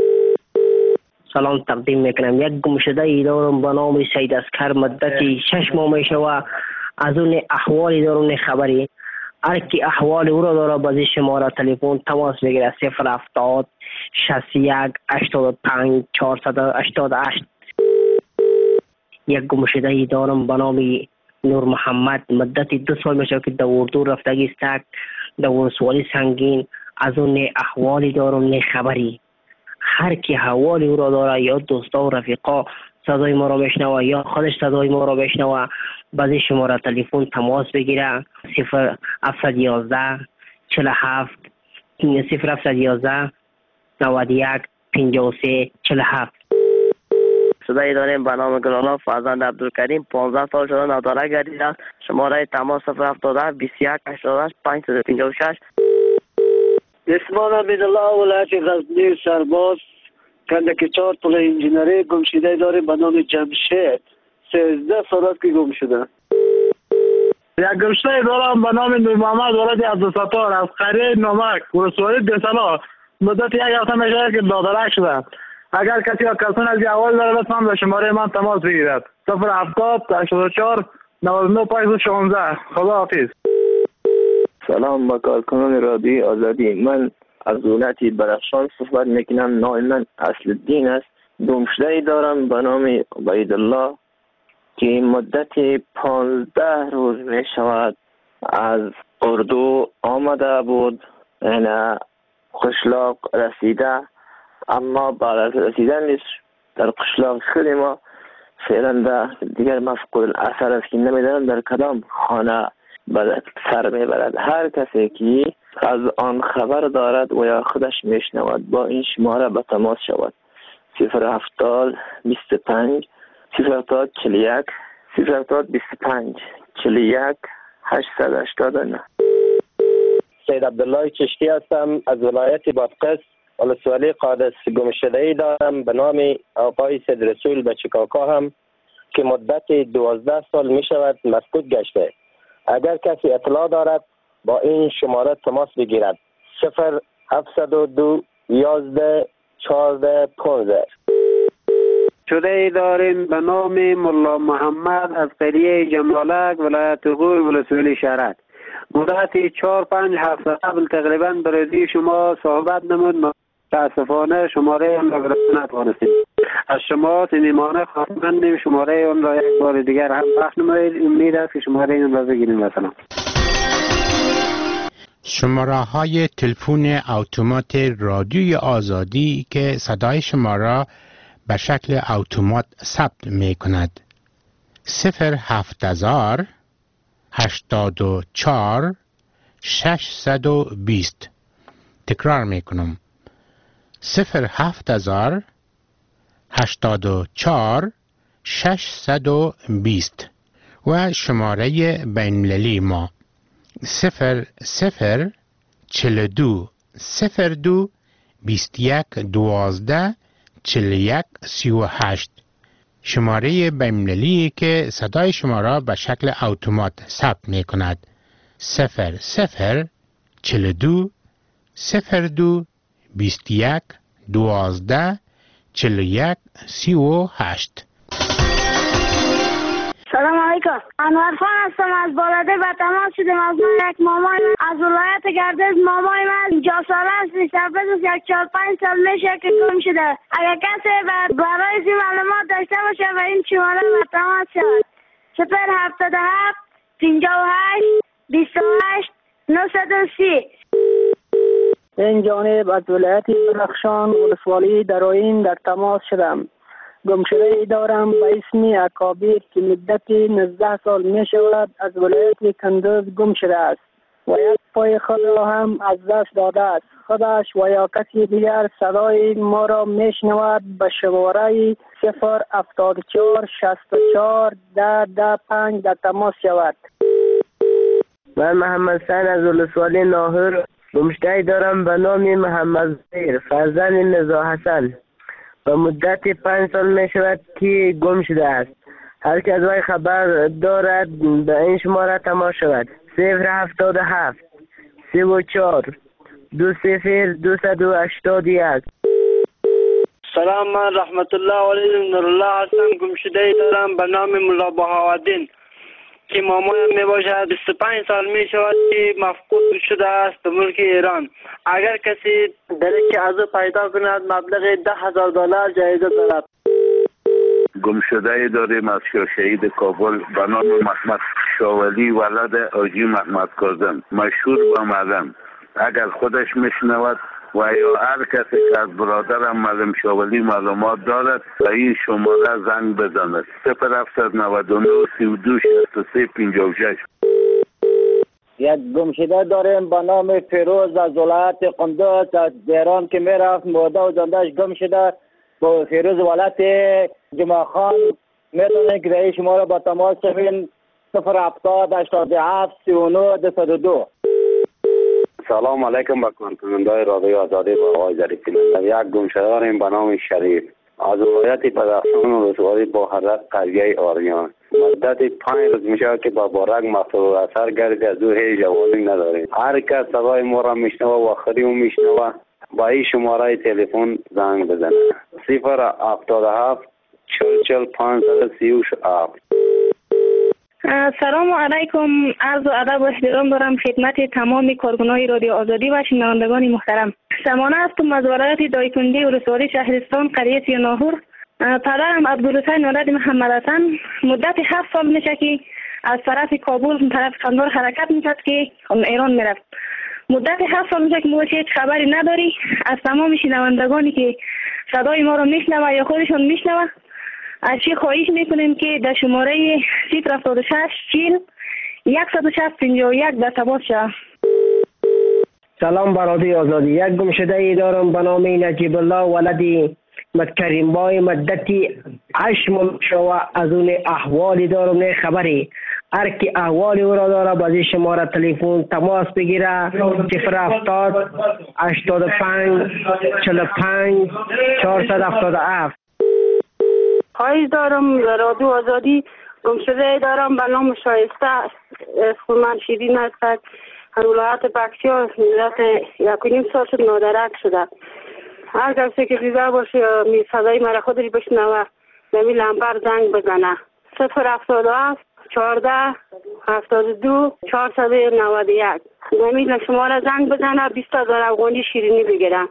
سلام تقدیم میکنم. یک گمشده ای دارم به نام سید اسکر، مدتی شش ماه می شود از اون احوالی دارم خبری. هر کی احوال او را داره باز شماره تلفن تماس بگیره صفر هفتاد شصت و یک هشتاد و پنج چهارصد و هشتاد و هشت. یک گمشده ای دارم به نام نور محمد، مدت دو سال میشه که در اردو رفتگی استک در ولسوالی سنگین. از اون احوالی دارم نه خبری. هر کی احوالی او را داره یا دوستا و رفیقا صدای ما را بشنوه یا خودش صدای ما را بشنوه باز شماره تلفن تماس بگیره صفر هفتصد و یازده چهل و هفت صفر هفتصد و یازده نود و یک پنجاه و سه چهل و هفت. صدای داریم به نام گلانا فرزند عبدالکریم، پانزده سال شده ناداره گردیده است. شماره تماس صفر هفتاد و هفت بیست و یک هشتاد و هشت پانصد و پنجاه و شش. اسمان عبدالله ولایت غزنی سرباز کندک چهار طول انجینری گمشده داریم به نام جمشید، سیزده سال است که گم شده. یک گمشده دارم به نام نور محمد ولد عبدالستار از قریه نمک ولسوالی دسلا. مدت یک هفته میشه که دادرک شده. اگر کسی یا کسان از احوال داره لطفاً به شماره من تماس بگیرد صفر هفتاد هشتاد و چهار نود و نه پنج و شانزده. خدا حافظ. سلام با کارکنان رادیوی آزادی. من از ولایت بدخشان صحبت میکنم. نام من اصل الدین است. گمشده دارم به نام عبیدالله که مدت پانزده روز می شود از اردو آمده بود، یعنی قشلاق رسیده، اما بعد از رسیدنش در قشلاق خود ما فعلا دیگر مفقود اثر است که نمیدانم در کدام خانه سر میبرد. هر کسی که از آن خبر دارد و یا خودش میشنود با این شماره به تماس شود صفر هفتاد بیست و پنج صفر هفتاد چهل و یک صفر هفتاد بیست و پنج چهل و یک هشتصد و هشتاد و نه. سید عبدالله چشتی هستم از ولایت بادغیس ولسوالی قادس. گمشده‌ای دارم به نام آقای سید رسول بچکاکا هم که مدت دوازده سال می شود مفقود گشته. اگر کسی اطلاع دارد با این شماره تماس بگیرد صفر هفتصد و دو یازده چهارده پانزده. شده ای داریم به نام ملا محمد از قریه جمالک ولایت غور ولسوالی شهرک. مدت چهار پنج هفته قبل تقریبا برای شما صحبت نمود. متاسفانه شماره اون را گرفته نتوانستیم. از شما صمیمانه خواهشمندیم شماره اون را یک بار دیگر هم پخش نمایید. امید است که شماره اون را بگیریم. مثلا شماره های تلفن اتومات رادیوی آزادی که صدای شما را به شکل اتومات ثبت می کند صفر هفت هزار هشتاد و چهار ششصد و بیست. تکرار می کنم صفر هفت هزار هشتاد و چهار ششصد و بیست و شماره بین‌المللی ما صفر صفر چهل و دو صفر دو بیست و یک دوازده چهل و یک سی و هشت. شماره بین‌المللی که صدای شما را به شکل اتومات ثبت می کند. صفر صفر چهل و دو صفر دو بیست و یک دوازده چهل و یک سی و هشت. سلام علیکم. انور خان هستم از بالاده و تماس شدیم از یک مامای از ولایت گردش. مامای من اینجا ساله است، بیشتر از یک چهار پنج سال میشه که گم شده. اگر کسی برای این معلومات داشته باشه و این شماره و تماس شود. صفر هفتاد و هفت پنجاه و هشت بیست و هشت نهصد و سی. این جانب از ولایت بدخشان ولسوالی دراین در تماس شدم. گمشده ای دارم به اسم اکابر که مدت نوزده سال می شود از ولایت کندوز گم شده است و یک پای خود را هم از دست داده است. خودش و یا کسی دیگر صدای ما را می شنود به شماره صفر هفتاد و چهار شصت و چهار ده ده پنج در تماس شود. من محمد حسین از ولسوالی ناهر گمشده ای دارم به نام محمد زهیر فرزند نزا حسن. و مدت پنج سال می شود که گم شده است. هر که از وی خبر دارد به این شماره تماس شود. صفر هفتاد و هفت سی و چهار دو صفر دویست و هشتاد و یک. سلام، من رحمت الله ولی نورالله هستم. گمشده ای دارم به نام ملا بهاءالدین که مامایم می باشد. بیست و پنج سال می شود که مفقود شده است به ملک ایران. اگر کسی داره که از او پیدا کند مبلغ ده هزار دلار جایزه دارد. گمشده ای داریم از شهید کابل به نام محمد شاولی ولد حاجی محمد کاظم مشهور و معلم. اگر خودش میشنود و یا هر کسی که از برادرم معلم شاولی معلومات دارد به این شماره زنگ بزند. صفر هفتصد و نود و نه سی و دو شصت و سه پنجاه و شش. یک گمشده داریم به نام فیروز از ولایت قندوز از ایران که میرفت موده و زندهش گم شده. با فیروز ولایت جمعه خان میتونید که این شما را با تماس شوین. صفر هفتاد هشتاد و هفت سی و نه دویست و دو. سلام علیکم به کننده رادیو آزادی با آقای ظریفی. یک گمشده داریم به نام شریف از ولایت بدخشان و ولسوالی با حضرت قریه آریان. مدت پنج روز میشه که با بارک مفتوح اثر گردی از او هیچ جوابی نداریم. هر کس صدای ما را میشنوه و آخری او میشنوه با این شماره تلفن زنگ بزنه. صفر هفتاد و هفت چهل چهل پانصد و سی و هفت. سلام علیکم. عرض و ادب و احترام دارم خدمت تمام کارکنان رادیو آزادی و شنوندگان محترم. سمانه هستم از ولایت دایکنده ولسوالی شهرستان قریه ناهور. پدرم عبدالحسین ولد محمد حسن مدت هفت سال میشه که از طرف کابل طرف قندهار حرکت میکرد که ایران میرفت. مدت هفت سال میشه که ما هیچ خبری نداری. از تمام شنوندگانی که صدای ما رو میشنوه یا خودشون میشنوه از چی خواهش میکنیم که در شماره صفر هفتاد و شش چهل صد و شصت پنجاه و یک در تماس شود. سلام برادری آزادی. یک گمشده ای دارم به نام نجیب الله ولدی مدکریم بای مدتی هشت ماه شوه از اون احوالی دارم نه خبری. هر کی احوالی او را داره با این شماره تلفن تماس بگیره. صفر هفتاد هشتاد و پنج چهل و پنج چهارصد و هفتاد و هفت. خواهش دارم رادیو آزادی. گمشده دارم به نام شایسته اسم شیرین است. ولایت بکسیا مدت یک و نیم سال شد نادرک شده. هر کسی که دیده باشه می صدای مرا خودش بشنوه نمی لمبر زنگ بزنه. صفر هفتاد و هفت چهارده هفتاد و دو چهارصد و نود و یک. نمی شماره زنگ بزنه بیست هزار افغانی شیرینی بگیرم.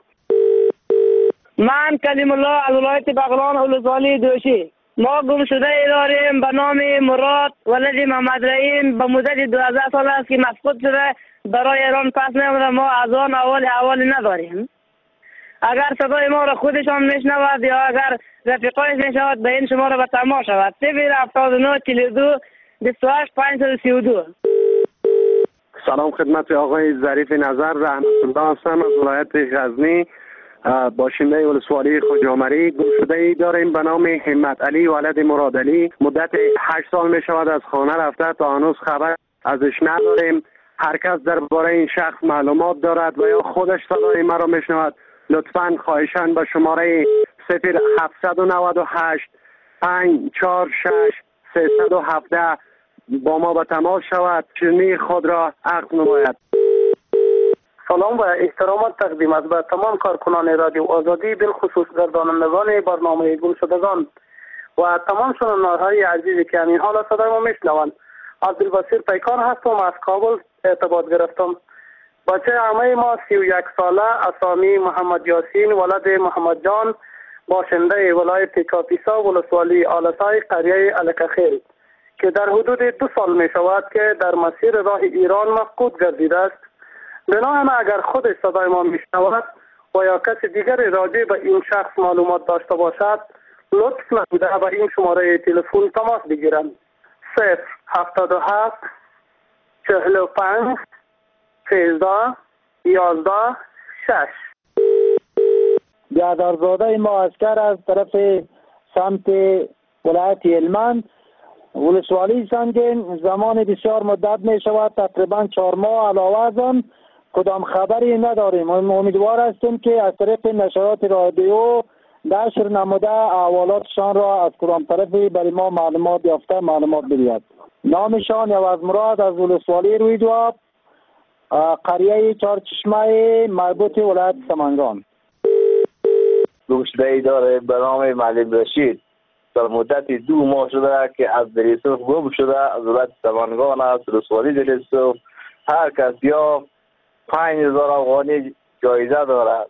من کلیم الله از ولایت بغلان ولسوالی دوشی. ما گمشده ای داریم به نام مراد ولد محمد رحیم به مدت دوازده سال است که مفقود شده. برای ایران پس نمیده. ما از آن اول احوالی نداریم. اگر صدای ما را خودشان میشنود یا اگر رفیقایش میشود به این شما را به تماس شود. صفر هفتاد و نه چهل و دو بیست و هشت پنجصد و سی و دو. سلام خدمت آقای ظریف نظر رحمت الله هستم از ولایت غزنی. باشنده ولسوالی خواجه‌عمری. گمشده ای داریم به نام همت علی ولد مراد علی. مدت هشت سال می شود از خانه رفته تا هنوز خبر ازش نداریم. هر کس درباره این شخص معلومات دارد و یا خودش صدای مرا میشنود لطفاً خواهشاً به شماره صفر هفت نه هشت پنج چهار شش سه یک هفت با ما به تماس شود، شیرینی خود را عقد نماید. سلام و احترامات تقدیم است به تمام کارکنان رادیو آزادی، بالخصوص گردانندگان برنامه گمشدگان و تمام شنوندگان عزیزی که همین حال صدای ما میشنوند. عبدالبصیر پیکان هستم، از کابل ارتباط گرفتم. بچه عمه ما سی و یک ساله، اسامی محمد یاسین ولد محمد جان، باشنده ولایت کاپیسا ولسوالی آلسای قریه الکخیل، که در حدود دو سال می شود که در مسیر راه ایران مفقود گردیده است. بنابراین اگر خودش صدای ما می شود و یا کسی دیگری راجع به این شخص معلومات داشته باشد، لطف نموده به این شماره تلفن تماس بگیرند. صفر هفتاد و هفت چهل و پنج سیزده یازده شش. بیادرزاده ما اسکر از طرف سمت ولایت هلمند، ولسوالی سنگین، زمان بسیار مدت می شود، تقریبا چهار ماه علاوه از آن کدام خبری نداریم. امیدوار هستیم که از طریق نشرات رادیو نشر نموده احوالاتشان را از کدام طرفی برای ما معلومات یافته معلومات بدهد. نامشان یواز مراد از ولسوالی رویدواب، قریه چهارچشمه مربوط ولایت سمنگان. گمشده‌ای داره به نام معلم رشید، در مدت دو ماه شده که از دریسوف گم شده. از ولایت سمنگان است، ولسوالی دریسوف. هر کس یا پنج هزار افغانی جایزه دارد.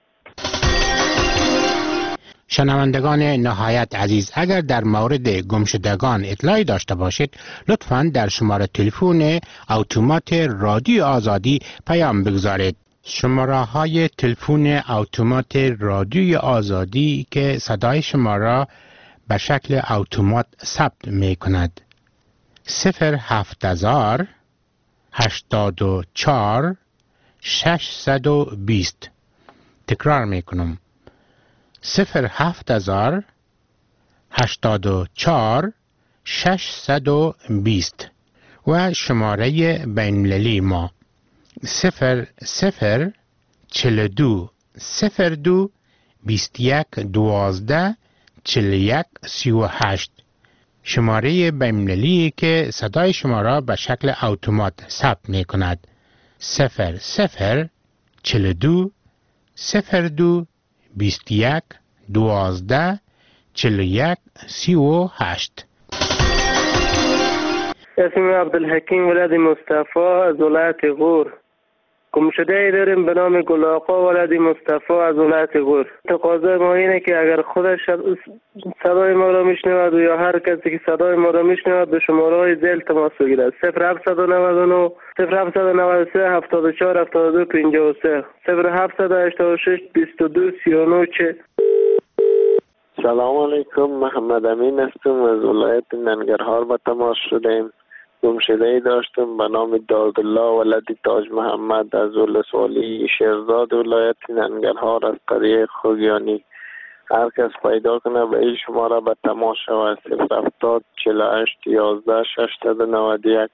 شنوندگان نهایت عزیز، اگر در مورد گمشدگان اطلاعی داشته باشید، لطفاً در شماره تلفن اتومات رادیو آزادی پیام بگذارید. شماره های تلفن اتومات رادیو آزادی که صدای شما را به شکل اتومات ثبت می کند: صفر هفت هزار هشتاد و چهار ششصد و بیست. تکرار می کنم: صفر هفت هزار هشتاد و چهار ششصد و بیست. و شماره بین‌المللی ما صفر صفر چهل و دو صفر دو بیست و یک دوازده چهل و یک سی و هشت. شماره بین‌المللی که صدای شما را به شکل اتومات ثبت می کند: صفر صفر چهل و دو صفر دو بیست و یک دوازده چهل و یک سی و هشت. اسم عبدالحکیم ولد مصطفی از ولایت غور. گمشده داریم به نام گل آقا ولد مصطفی از ولایت غور. تقاضای ما اینه که اگر خودش صدای ما را میشنود و یا هر کسی که صدای ما را میشنود به شماره های ذیل تماس بگیرد: صفر هفت نه نه صفر هفت نه سه هفتاد و چهار هفتاد و دو پنجاه و سه صفر هفت هشتاد و شش بیست و دو سی و نه چه. سلام علیکم، محمد امین هستم، از ولایت ننگرهار به تماس شدیم. گمشده‌ای داشتم به نام دادالله ولد تاج محمد از ولسوالی شیرزاد ولایت ننگرهار از قریه خوگیانی. هر کس پیدا کنه به این شماره به تماس شود: صفر هفتاد چهل و هشت یازده ششصد و نود و یک.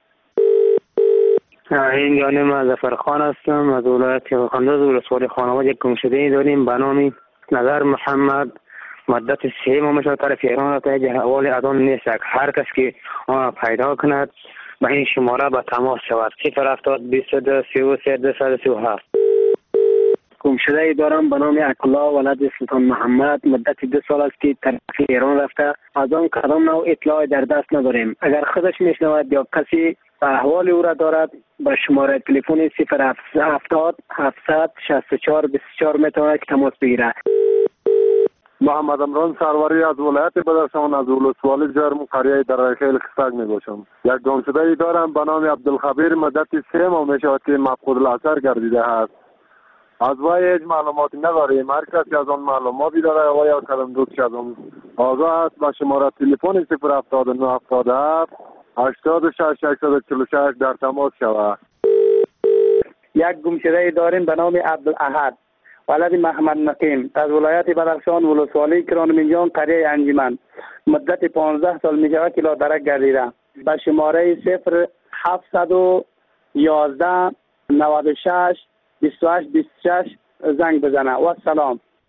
این جانب من ظفرخان هستم، از ولایت قندوز ولسوالی خانواده. یک گمشده‌ای داریم به نام نظر محمد، مدت سه ماه میشه طرف ایران رفته، جه حوال ادان نیست. هر کس که آن پیدا کند به این شماره به تماس شود: صفر هفتاد بیست و دو سی و سه دویست و سی و هفت. گمشده‌ای دارم به نام اکلا ولد سلطان محمد، مدت دو سال است که طرف ایران رفته. از آن کدام نوع اطلاع در دست نداریم. اگر خودش میشنود یا کسی احوال او را دارد به شماره تلفن صفر هفتاد هفتصد شصت و چهار بیست و چهار میتواند که تماس بگیرد. محمد امران سروری از ولایت بدخشان، از ولسوالی جرم قریه در خیل خسک می باشم. یک گمشده‌ای دارم به نام عبدالخبیر، مدت سه ماه می شود که مفقود الاثر گردیده است. از وی هیچ معلوماتی نداریم. هر کسی از آن معلوماتی داره و یا کدام دوست از آن آگاه است به شماره تلفن صفر هفتاد و نه هفتاد و هفت هشتاد و شش صد و چهل و شش در تماس شود. یک گمشده‌ای داریم به نام عبدالاحد ولد محمد نقیم از ولایت بدخشان ولسوالی کرانمینجان قریه انجمن. مدت پانزده سال می شود که لادرک گردیده. به شماره صفر هفتصد و یازده نود و شش بیست و هشت بیست و شش زنگ بزنه. و سلام.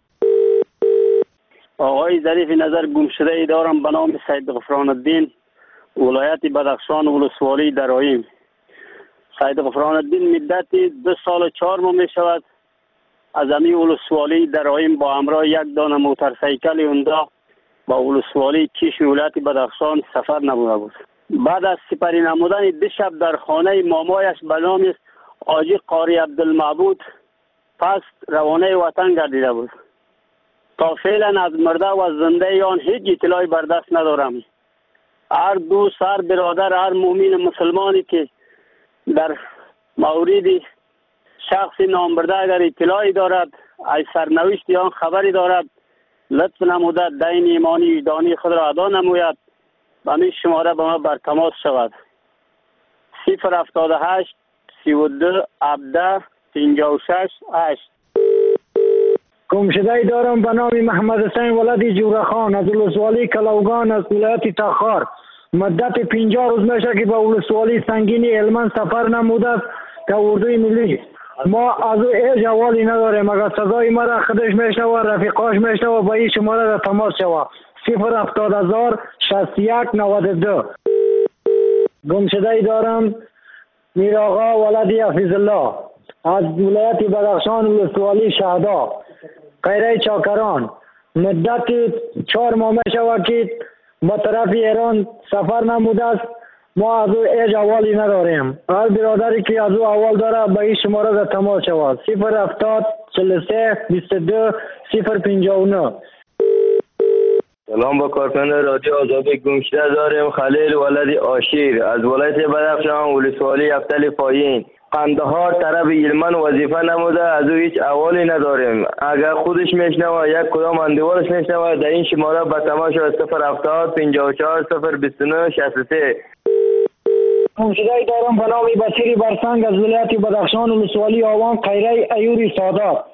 آقای ظریف نظر گمشده ای دارم به نام سید غفران الدین، ولایت بدخشان، ولسوالی درایم. سید غفران الدین مدت دو سال و چهار ماه می شود از امی ولسوالی درایم با همراه یک دانه موتورسیکل هوندا با ولسوالی کیش ولایت بدخشان سفر نموده بود. بعد از سپری نمودن دو شب در خانه مامایش به نام حاجی قاری عبدالمعبود پس روانه وطن گردیده بود. تا فعلا از مرده و زنده آن هیچ اطلاعی بر دست ندارم. هر دوست، هر برادر، هر مؤمن مسلمانی که در مورد شخص نامبرده اگر اطلاعی دارد، از سرنوشت آن خبری دارد، لطف نموده دین ایمانی وجدانی خود را ادا نموید و همین شماره به ما بر تماس شود. صفر هفتاد و هشت سی و دو هفده پنجاه و شش هشت. گمشده ای دارم به نام محمد حسین ولد جورخان از ولسوالی کلاوگان از ولایت تخار. مدت پنجاه روز میشه که به ولسوالی سنگینی هلمند سفر نموده است که اردوی ملی. ما از او هیچ حوالی نداریم. اگر صدای ما را خودش میشنوه، رفیقاش میشنوه، با این شماره را تماس شوه. صفر هفتاد هزار شصت و یک نود و دو. گمشده ای دارم میر آقا ولد حفیظ الله از ولایت بدخشان، ولسوالی شهدا، قیره چاکران. مدت چهار ماه میشود که به طرف ایران سفر نموده است. ما از او هیچ حوالی نداریم. هر برادری که از او احوال داره به این شماره را تماس شود. صفر هفتاد چهل و سه بیست و دو صفر پنجاه و نه. سلام با کارکنان رادیو آزادی. گمشده داریم خلیل ولد آشیر از ولایت بدخشان، ولسوالی افتل پایین. قندهار طرف هلمند وظیفه نموده، از او هیچ احوالی نداریم. اگر خودش میشنوه یک کدام اندوارش میشنوه در این شماره به تماس صفر هفتاد پنجاه و چهار صفر بیست و نه شصت و سه. گمشده ای دارم به نام بصیر برسنگ از ولایت بدخشان، ولسوالی آوان، قیره ایوری سادات.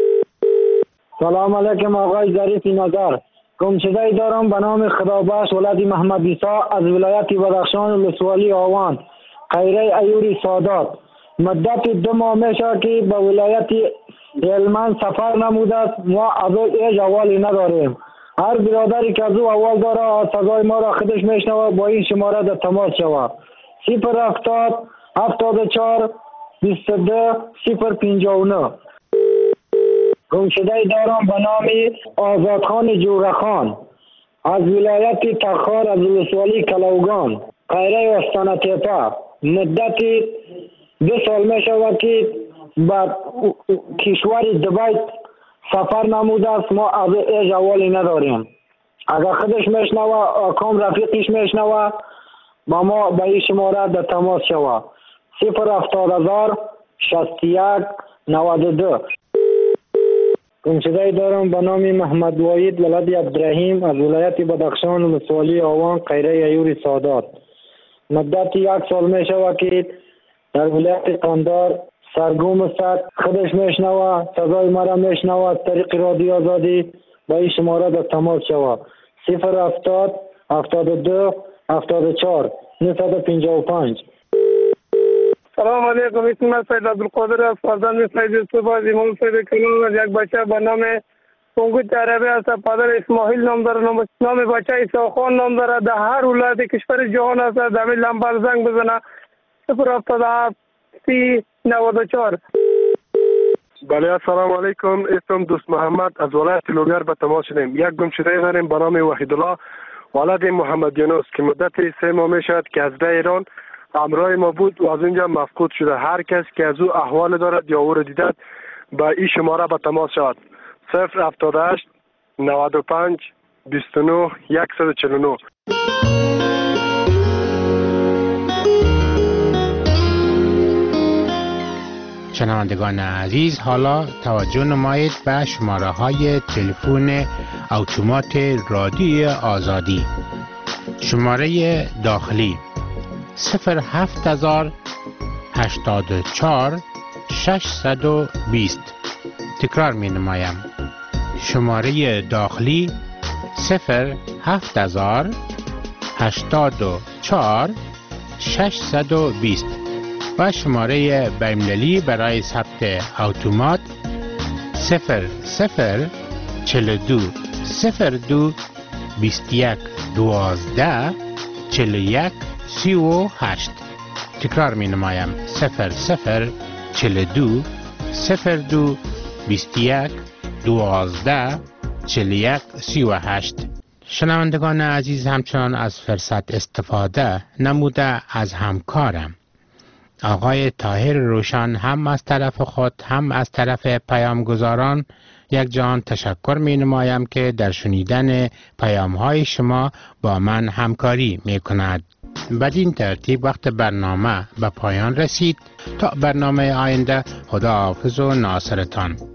سلام علیکم آقای ظریف نظر. گمشده ای دارم به نام خدابخش ولد محمد عیسی از ولایت بدخشان، ولسوالی آوان، قیره ایوری سادات. مدت دو ماه میشه که به ولایت هلمند سفر نموده است. ما از او هیچ احوالی نداریم. هر برادری که از او احوال داره صدای ما را خودش میشنوه با این شماره در تماس شوه. صفر هفتاد هفتاد و چهار بیست و دو صفر پنجاه و نه. گمشده ای دارم به نام آزادخان جورخان از ولایت تخار از ولسوالی کلاوگان، قیره استان تیپا. مدت دو سال می شود که به کشور دبی سفر نموده است. ما از هیچ احوالی نداریم. اگر خودش میشنوه، آکام رفیقش میشنوه، با ما به این شماره در تماس شوه. صفر هفتاد هزار شصت و یک نود و دو. گمشده ای دارم به نام محمد واحد ولد عبدالرحیم از ولایت بدخشان، ولسوالی آوان، قیره ایوری سادات. مدت یک سال می شود که در ولایت قندار سرگوم است. خودش میشنوه، صدای مرا میشنوه از طریق رادیو آزادی با این شماره در تماس شوه. صفر هفتاد هفتاد و دو هفتاد و چهار نهصد و پنجاه و پنج. سلام علیکم. اسم من سید عبدالقادر است. فرزند سید یوسف از امام سید کلون از یک بچه به نام پونگوت عربی است. پدر اسماعیل نام داره. نام نام بچه ایساخان نام داره. در هر ولایت کشور جهان است. در این لمبر زنگ بزنه. صفر هفتاد و هفت سی نود و چهار. بله السلام علیکم. اسم دوست محمد از ولایت لوگر به تماس شدیم. یک گمشده داریم به نام وحید الله ولد محمد یونس که مدت سه ماه می شود که از ایران همراه ما بود و از اینجا مفقود شده. هر کس که از او احوال دارد یا او را دیدد با این شماره به تماس شود. صفر هفتاد و هشت نود و پنج بیست و نه صد و چهل و نه. شنوندگان عزیز، حالا توجه نمایید به شماره های تلفن اتومات رادیو آزادی. شماره داخلی صفر هفت هزار هشتاد و چهار ششصد و بیست. تکرار می نمایم. شماره داخلی صفر هفت هزار هشتاد و چهار ششصد و بیست و شماره بین‌المللی برای ثبت اتومات صفر صفر چهل و دو صفر دو بیست یک دوازده چل یک سی و هشت. تکرار می نمایم صفر صفر چل دو صفر دو بیست یک دوازده چل یک سی و هشت. شنوندگان عزیز، همچنان از فرصت استفاده نموده از همکارم آقای طاهر روشن هم از طرف خود هم از طرف پیامگزاران یک جان تشکر می نمایم که در شنیدن پیام های شما با من همکاری می کند. بدین ترتیب وقت برنامه به پایان رسید. تا برنامه آینده، خدا حافظ و ناصرتان.